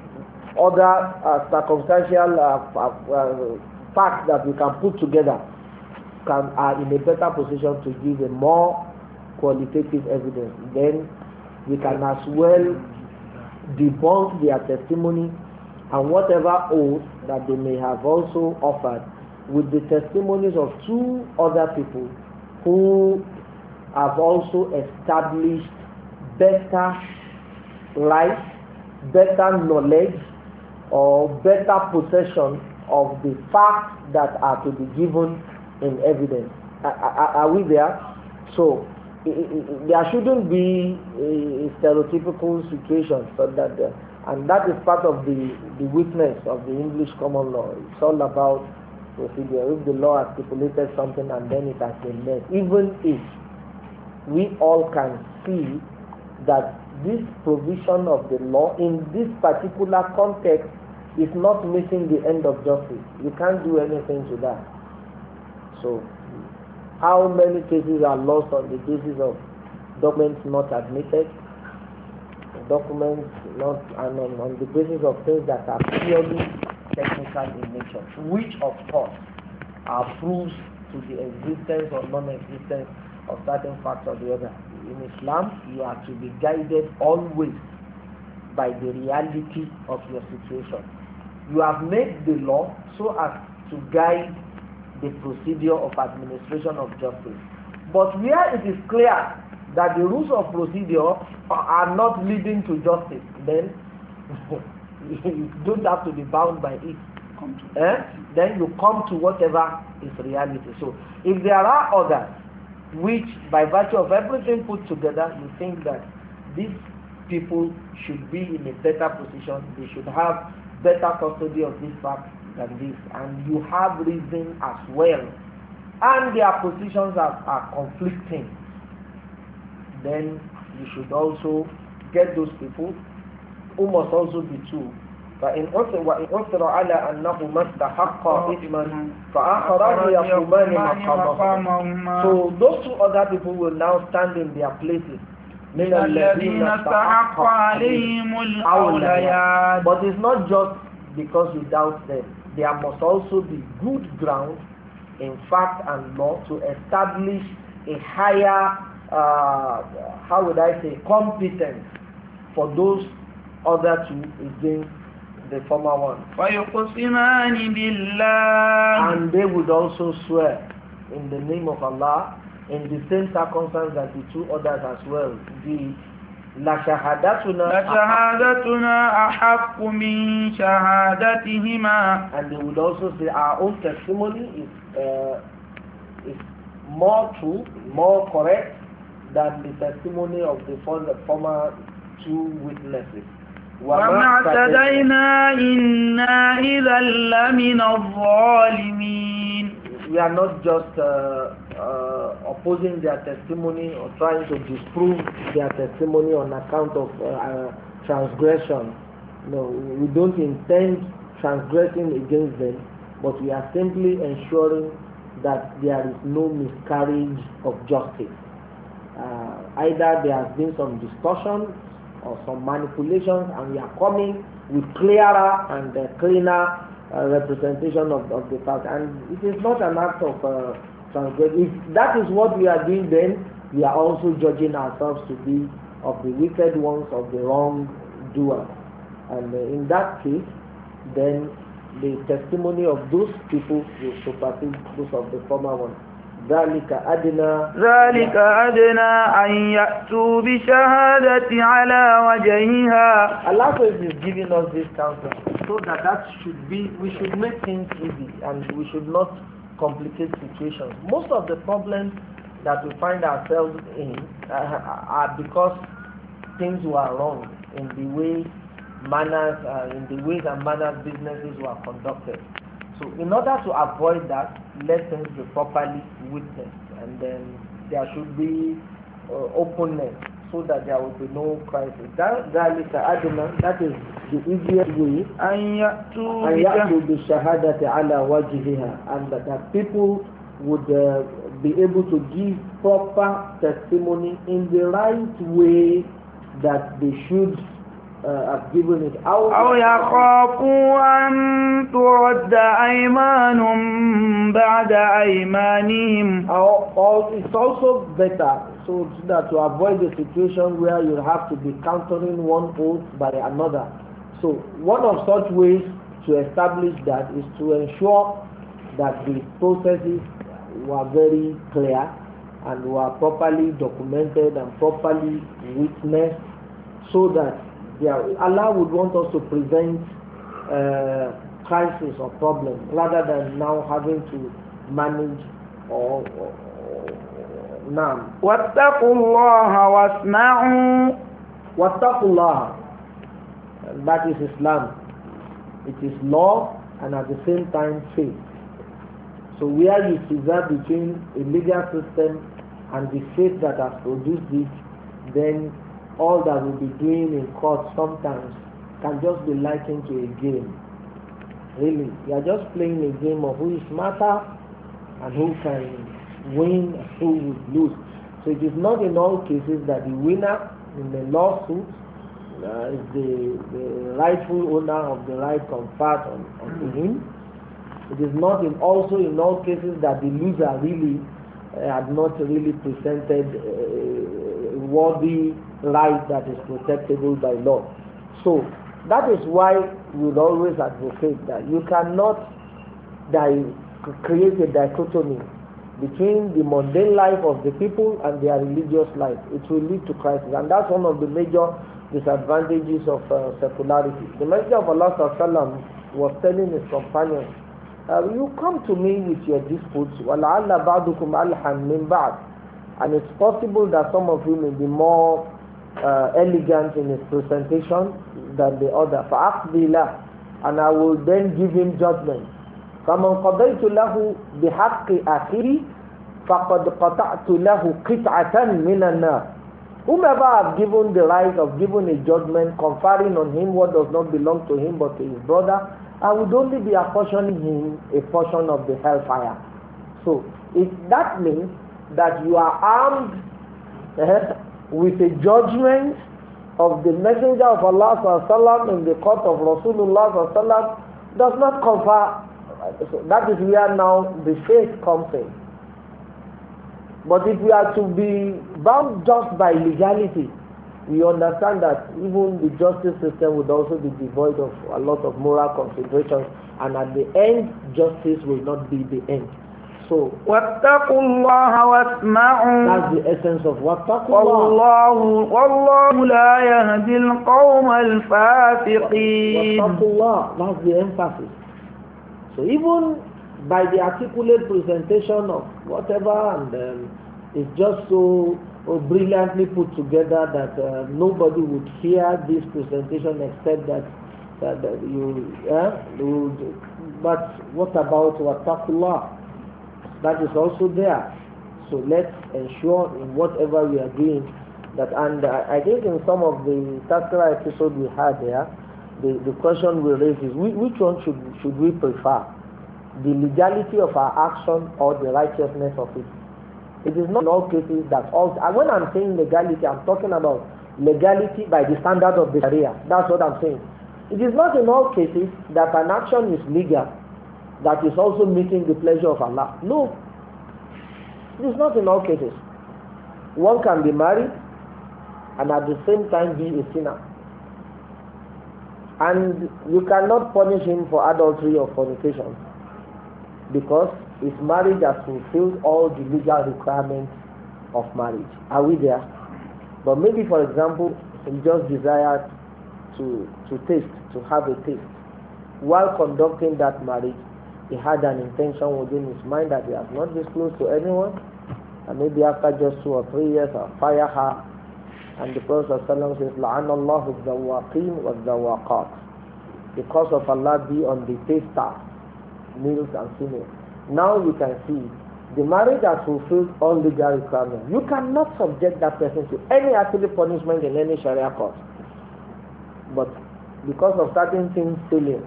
other uh, circumstantial uh, uh, facts that we can put together, can are in a better position to give a more qualitative evidence. Then we can as well debunk their testimony and whatever oath that they may have also offered with the testimonies of two other people who have also established better life, better knowledge, or better possession of the facts that are to be given in evidence. Are, are, are we there? So it, it, there shouldn't be a stereotypical situation, so that the, and that is part of the, the weakness of the English common law. It's all about procedure. If the law has stipulated something and then it has been met, even if we all can see that this provision of the law in this particular context is not meeting the end of justice. You can't do anything to that. So, how many cases are lost on the basis of documents not admitted, documents not, and on, on the basis of things that are purely technical in nature, which of course uh, proves to the existence or non-existence of certain facts or the other. In Islam, you are to be guided always by the reality of your situation. You have made the law so as to guide the procedure of administration of justice. But where it is clear that the rules of procedure are not leading to justice, then you don't have to be bound by it. Eh? Then you come to whatever is reality. So if there are others which by virtue of everything put together you think that these people should be in a better position, they should have better custody of this fact than this, and you have reason as well, and their positions are, are conflicting, then you should also get those people who must also be true. فإن أثر على أنهما استحقا إثما فآخران يقومان مقامهما. So those two other people will now stand in their places. من الذين استحق عليهم الأوليان. But it's not just because you doubt them. There must also be good ground in fact and law to establish a higher, uh, how would I say, competence for those other two against the former one. وَيُقْسِمَانِ بِاللَّهِ. And they would also swear in the name of Allah in the same circumstance that the two others as well. The لَشَهَادَتُنَا لَشَهَادَتُنَا أَحَقُّ مِنْ شَهَادَتِهِمَا. And they would also say our own testimony is, uh, is more true, more correct than the testimony of the former two witnesses. وَمَا اعْتَدَيْنَا إِنَّا إِذًا لَّمِنَ الظَّالِمِينَ. We are not just uh, uh, opposing their testimony or trying to disprove their testimony on account of uh, uh, transgression. No, we don't intend transgressing against them, but we are simply ensuring that there is no miscarriage of justice. Uh, either there has been some discussion or some manipulations, and we are coming with clearer and uh, cleaner uh, representation of, of the fact. And it is not an act of uh, transgression. If that is what we are doing, then we are also judging ourselves to be of the wicked ones, of the wrongdoers. And uh, in that case, then the testimony of those people will supersede those of the former one. ذلك أدنى ذلك أدنى أن يأتوا بشهادة على وجهها. Allah is giving us this counsel so that that should be, we should make things easy and we should not complicate situations. Most of the problems that we find ourselves in uh, are because things were wrong in the way manners, uh, in the ways and manners businesses were conducted. So in order to avoid that, let things be properly witnessed, and then there should be uh, openness so that there will be no crisis. That, that is the argument, that is the easiest way. أن يأتوا بشهادة على وجهها, and that, that people would uh, be able to give proper testimony in the right way that they should Uh, have given it out. أو يخافوا أن ترد أيمان بعد أيمانهم. Or, or it's also better so that to avoid the situation where you have to be countering one oath by another. So one of such ways to establish that is to ensure that the processes were very clear and were properly documented and properly witnessed, so that Yeah, Allah would want us to prevent uh, crisis or problem rather than now having to manage or, or, or now. واتقوا الله واسمعوا. واتقوا الله. That is Islam. It is law and at the same time faith. So where you preserve between a legal system and the faith that has produced it, then all that we'll be doing in court sometimes can just be likened to a game. Really, you are just playing a game of who is smarter and who can win and who would lose. So it is not in all cases that the winner in the lawsuit uh, is the, the rightful owner of the right conferred on, on him. It is not in also in all cases that the loser really uh, had not really presented a worthy right that is protectable by law. So that is why we would always advocate that you cannot di create a dichotomy between the mundane life of the people and their religious life. It will lead to crisis, and that's one of the major disadvantages of uh, secularity. The Messenger of Allah Sallallahu Alaihi Wasallam was telling his companions, Uh, you come to me with your disputes, وَلَعَلَّ بَعْضُكُمْ أَلْحَنْ مِنْ بَعْضٍ, and it's possible that some of you may be more uh, elegant in his presentation than the other. فَأَقْضِي لَهُ, and I will then give him judgment. فَمَنْ قَضَيْتُ لَهُ بِحَقِّ أَخِيرِ فَقَدْ قَطَعْتُ لَهُ قِطْعَةً مِنَ النَّارِ. Whomever I've given the right of giving a judgment, conferring on him what does not belong to him but to his brother, I would only be apportioning him a portion of the hellfire. So if that means that you are armed eh, with a judgment of the Messenger of Allah Sallallahu Alaihi Wasallam in the court of Rasulullah Sallallahu Alaihi Wasallam, does not confer. So that is where now the faith comes in. But if we are to be bound just by legality, we understand that even the justice system would also be devoid of a lot of moral considerations, and at the end, justice will not be the end. So, وَاتَّقُوا اللَّهَ وَاسْمَعُوا. That's the essence of وَاتَّقُوا اللَّهَ وَاللَّهُ لَا يَهْدِي الْقَوْمَ الْفَاسِقِينَ. وَاتَّقُوا اللَّهَ, that's the emphasis. So even by the articulate presentation of whatever, and um, it's just so or brilliantly put together that uh, nobody would hear this presentation except that, that, that you, uh, you. But what about wattaqullah? That is also there. So let's ensure in whatever we are doing that. And uh, I think in some of the Tazkirah episode we had there, the, the question we raised is which one should should we prefer? The legality of our action or the righteousness of it? It is not in all cases that all, and when I'm saying legality, I'm talking about legality by the standard of the Sharia. That's what I'm saying. It is not in all cases that an action is legal that is also meeting the pleasure of Allah. No. It is not in all cases. One can be married and at the same time be a sinner. And you cannot punish him for adultery or fornication, because his marriage has fulfilled all the legal requirements of marriage. Are we there? But maybe, for example, he just desired to, to taste, to have a taste. While conducting that marriage, he had an intention within his mind that he has not disclosed to anyone, and maybe after just two or three years, I'll fire her. And the Prophet ﷺ says, لَعَنَ اللَّهُ الزَّوَّاقِينَ وَالزَّوَّاقَاتِ. The curse of Allah be on the taster, males and females. Now you can see the marriage has fulfilled all legal requirements. You cannot subject that person to any actual punishment in any Sharia court. But because of certain things failing.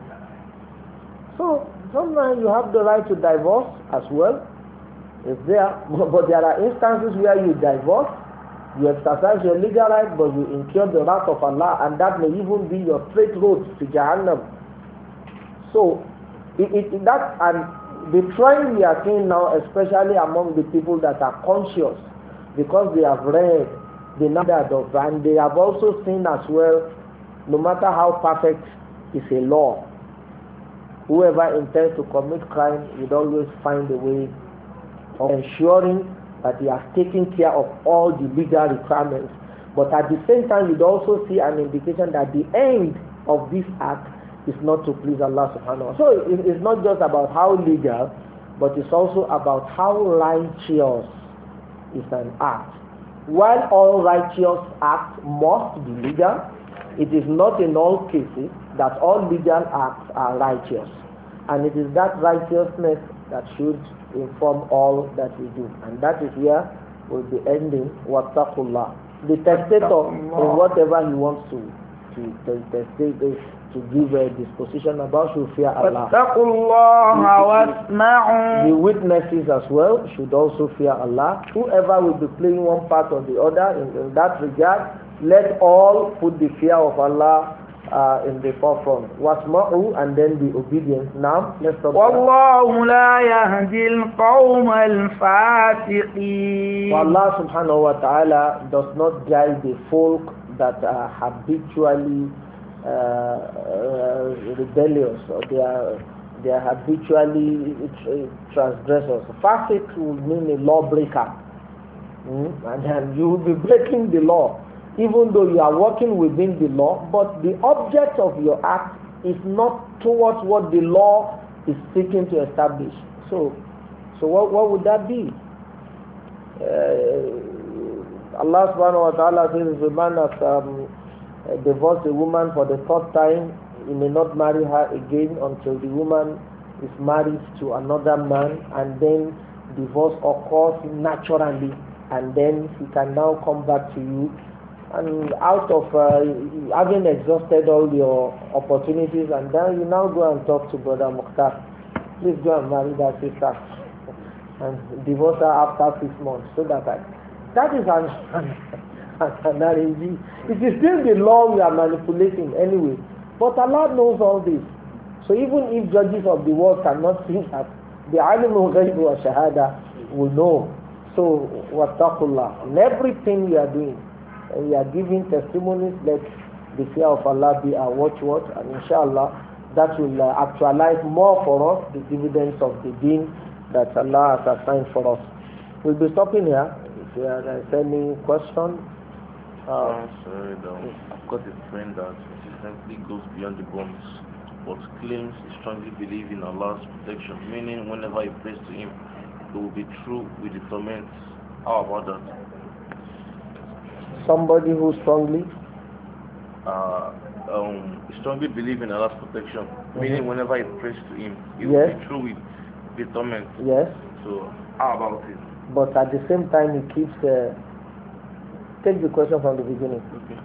So sometimes you have the right to divorce as well. It's there. But there are instances where you divorce, you exercise your legal right, but you incur the wrath of Allah, and that may even be your straight road to Jahannam. So it, it, that and the trend we are seeing now, especially among the people that are conscious, because they have read the standard of, and they have also seen as well, no matter how perfect is a law, whoever intends to commit crime would always find a way of ensuring that he has taken care of all the legal requirements. But at the same time, you'd also see an indication that the end of this act is not to please Allah subhanahu wa ta'ala. So it, it's not just about how legal, but it's also about how righteous is an act. While all righteous acts must be legal, it is not in all cases that all legal acts are righteous. And it is that righteousness that should inform all that we do. And that is where we'll be ending wattaqullah. The testator, in whatever he wants to to the testator to give a disposition about, should fear Allah. The witnesses as well should also fear Allah. Whoever will be playing one part or the other in, in that regard, Let all put the fear of Allah uh, in the forefront. Wasma'u, and then the obedience. Now, let's talk about والله لا يهدي القوم الفاسقين. So Allah subhanahu wa ta'ala does not guide the folk that are habitually uh, uh, rebellious, or they are they are habitually transgressors. Fasiq would mean a lawbreaker, mm? and then you will be breaking the law, even though you are working within the law, but the object of your act is not towards what the law is seeking to establish. So, so what what would that be? Uh, Allah subhanahu wa ta'ala says, if a man has um, divorced a woman for the third time, he may not marry her again until the woman is married to another man, and then divorce occurs naturally, and then he can now come back to you. And out of uh, having exhausted all your opportunities, and then you now go and talk to Brother Mukhtar, please go and marry that sister and divorce her after six months, so that I, that is an, an, an R N G. It is still the law we are manipulating anyway. But Allah knows all this. So even if judges of the world cannot see that, the alimul ghayb wa shahada will know. So wattaqullah. In everything we are doing, we are giving testimonies, let the fear of Allah be our watchword, and inshallah that will uh, actualize more for us the dividends of the deen that Allah has assigned for us. We'll be stopping here. If there is any question. Uh, sorry, um, I've got a friend that consistently goes beyond the bounds, but claims he strongly believes in Allah's protection, meaning whenever he prays to him, he will be through with the torments. How about that? Somebody who strongly uh, um, he strongly believes in Allah's protection, mm-hmm. meaning whenever he prays to him, he will yes. be through with the torment. Yes. So, how about it? But at the same time, he keeps. Uh, take the question from the beginning. Okay.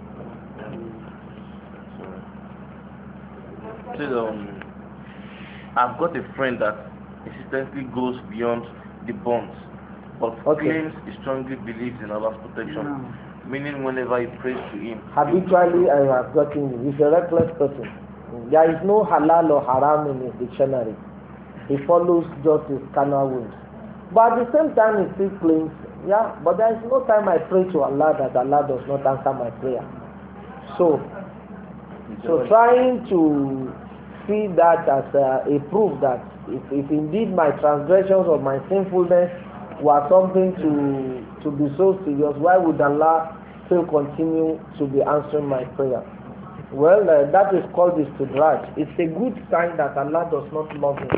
So, so um, I've got a friend that consistently goes beyond the bonds, but okay. claims he strongly believes in Allah's protection. No. Meaning whenever he prays to him. Habitually, I have gotten you. He's a reckless person. There is no halal or haram in his dictionary. He follows just his carnal wounds. But at the same time, he still claims, yeah, but there is no time I pray to Allah that Allah does not answer my prayer. So, so trying to see that as a, a proof that if, if indeed my transgressions or my sinfulness were something to to be so serious, why would Allah still continue to be answering my prayer? Well, uh, that is called istidraj. It's a good sign that Allah does not love him,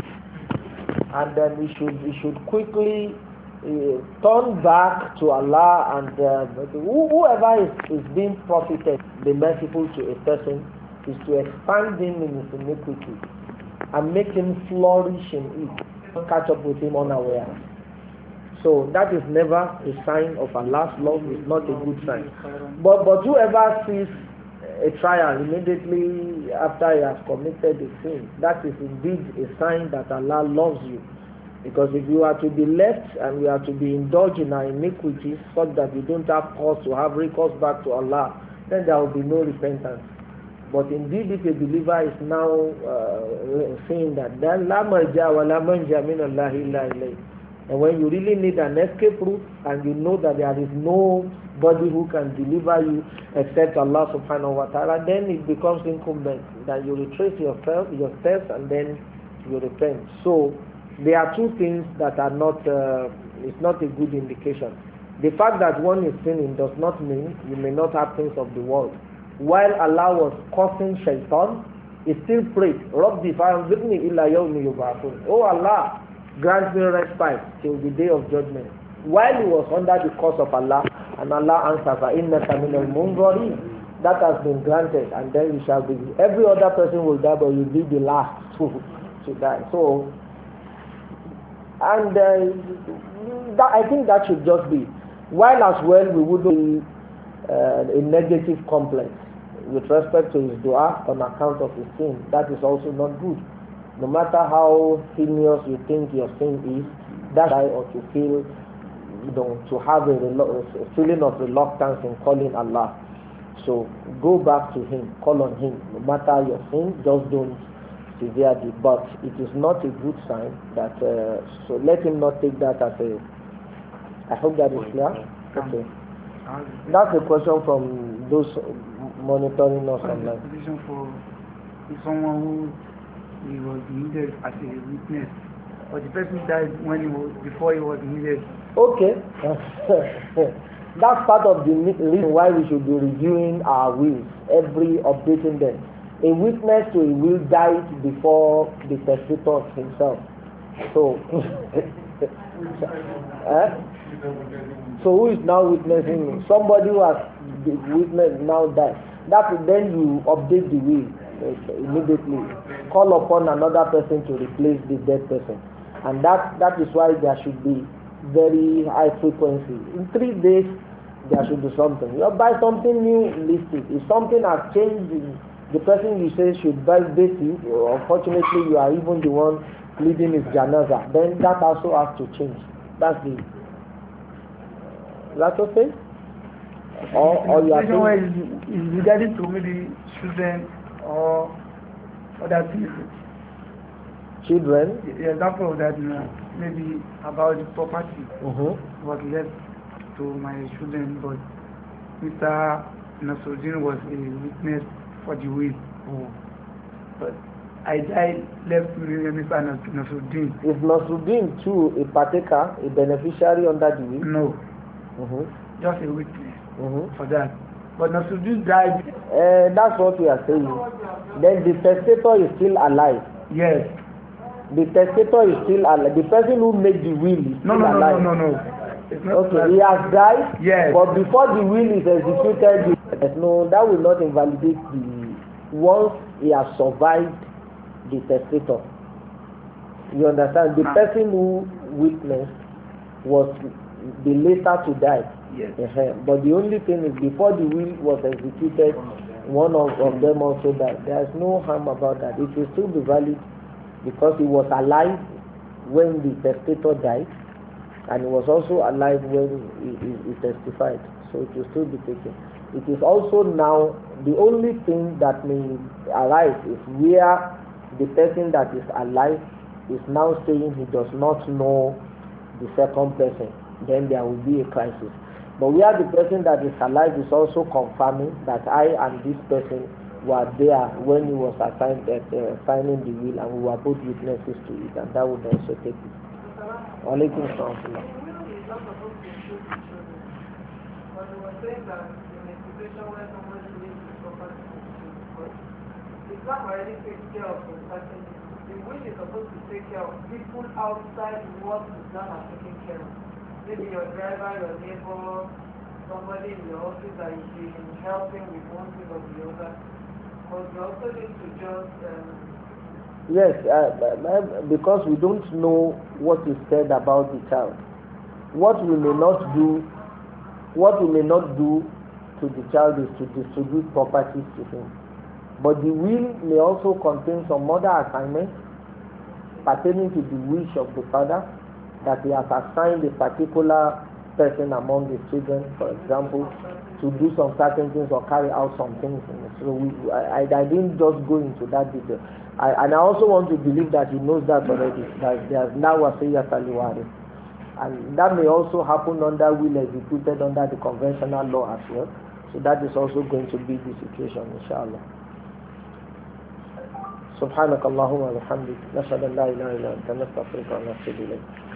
and then we should we should quickly uh, turn back to Allah, and uh, whoever is, is being profited, be merciful to a person, is to expand him in his iniquity and make him flourish in it, not catch up with him unaware. So that is never a sign of Allah's love. It's not a good sign. But but whoever sees a trial immediately after he has committed a sin, that is indeed a sign that Allah loves you. Because if you are to be left and we are to be indulged in our iniquities such that we don't have cause to have recourse back to Allah, then there will be no repentance. But indeed, if a believer is now uh, saying that la marja wa la manja min Allah illa ilayh, and when you really need an escape route and you know that there is nobody who can deliver you except Allah subhanahu wa ta'ala, then it becomes incumbent that you retrace yourself, your steps, and then you repent. So there are two things that are not, uh, it's not a good indication. The fact that one is sinning does not mean you may not have things of the world. While Allah was cursing shaitan, he still prayed, Rabbi fa'anzirni illa yawmi yub'athun. Oh Allah, grant me respite till the day of judgment. While he was under the curse of Allah, and Allah answered, فَإِنَّكَ مِنَ الْمُنْظَرِينَ. That has been granted, and then you shall be. Every other person will die, but you'll be the last to, to die. So, and uh, that, I think that should just be. While as well we would be uh, a negative complex with respect to his dua on account of his sin. That is also not good. No matter how heinous you think your sin is, that I ought to feel, you know, to have a, a feeling of reluctance in calling Allah. So go back to him, call on him. No matter your sin, just don't sever the. But it is not a good sign that. Uh, so let him not take that as a. I hope that is clear. Okay. That's a question from those monitoring us online. Position for someone who he was needed as a witness, but the person died when he was before he was needed. Okay. That's part of the reason why we should be reviewing our wills, every updating them. A witness to a will died before the testator himself. So, eh? So who is now witnessing? Somebody who has witnessed now died. That then you update the will immediately. Call upon another person to replace the dead person, and that that is why there should be very high frequency. In three days, there should be something. You buy something new, list it. If something has changed, the person you say should buy this, unfortunately, you are even the one leading his janaza. Then that also has to change. That's the. That's okay. Or, or you are saying is regarding to maybe children or other things. Children. The example of that, you know, maybe about the property Mm-hmm. was left to my children, but Mister Nasruddin was a witness for the will. Mm. But I died, left Mister Nasruddin. Is Nasruddin too a partaker, a beneficiary under the will? No, Mm-hmm. just a witness Mm-hmm. for that. But Nasruddin died. Uh, that's what we are saying. Then the testator is still alive. Yes. The testator is still alive. The person who made the will is No, still no, no, alive. no, no, no. It's not Okay, like- he has died. Yes. But before the will is executed, no, that will not invalidate the. Once he has survived the testator, you understand? The Ah. person who witnessed was the later to die. Yes. Uh-huh. But the only thing is, before the will was executed, one of, of them also died. There is no harm about that. It will still be valid because he was alive when the testator died, and he was also alive when he, he, he testified. So it will still be taken. It is also now the only thing that may arise is where the person that is alive is now saying he does not know the second person. Then there will be a crisis. But where the person that is alive is also confirming that I and this person were there when he was assigned at uh, signing the will, and we were both witnesses to it, and that would also take it. Alaikum salam. Islam already takes care of the person. The will is supposed to take care of people outside what Islam has taken care of. Maybe your driver, your neighbor, somebody in your office that you've been helping with one thing or the other. But you also need to just... Um, yes, uh, because we don't know what is said about the child. What we may not do, what we may not do to the child is to distribute properties to him. But the will may also contain some other assignments pertaining to the wish of the father, that he has assigned a particular person among his children, for example, to do some certain things or carry out some things. So we, I, I didn't just go into that detail. I, and I also want to believe that he knows that already, that there's now a Sayyid Aliwari. And that may also happen under will executed under the conventional law as well. So that is also going to be the situation, inshallah. سبحانك اللهم وبحمدك نشهد ان لا اله الا انت نستغفرك ونتوب اليك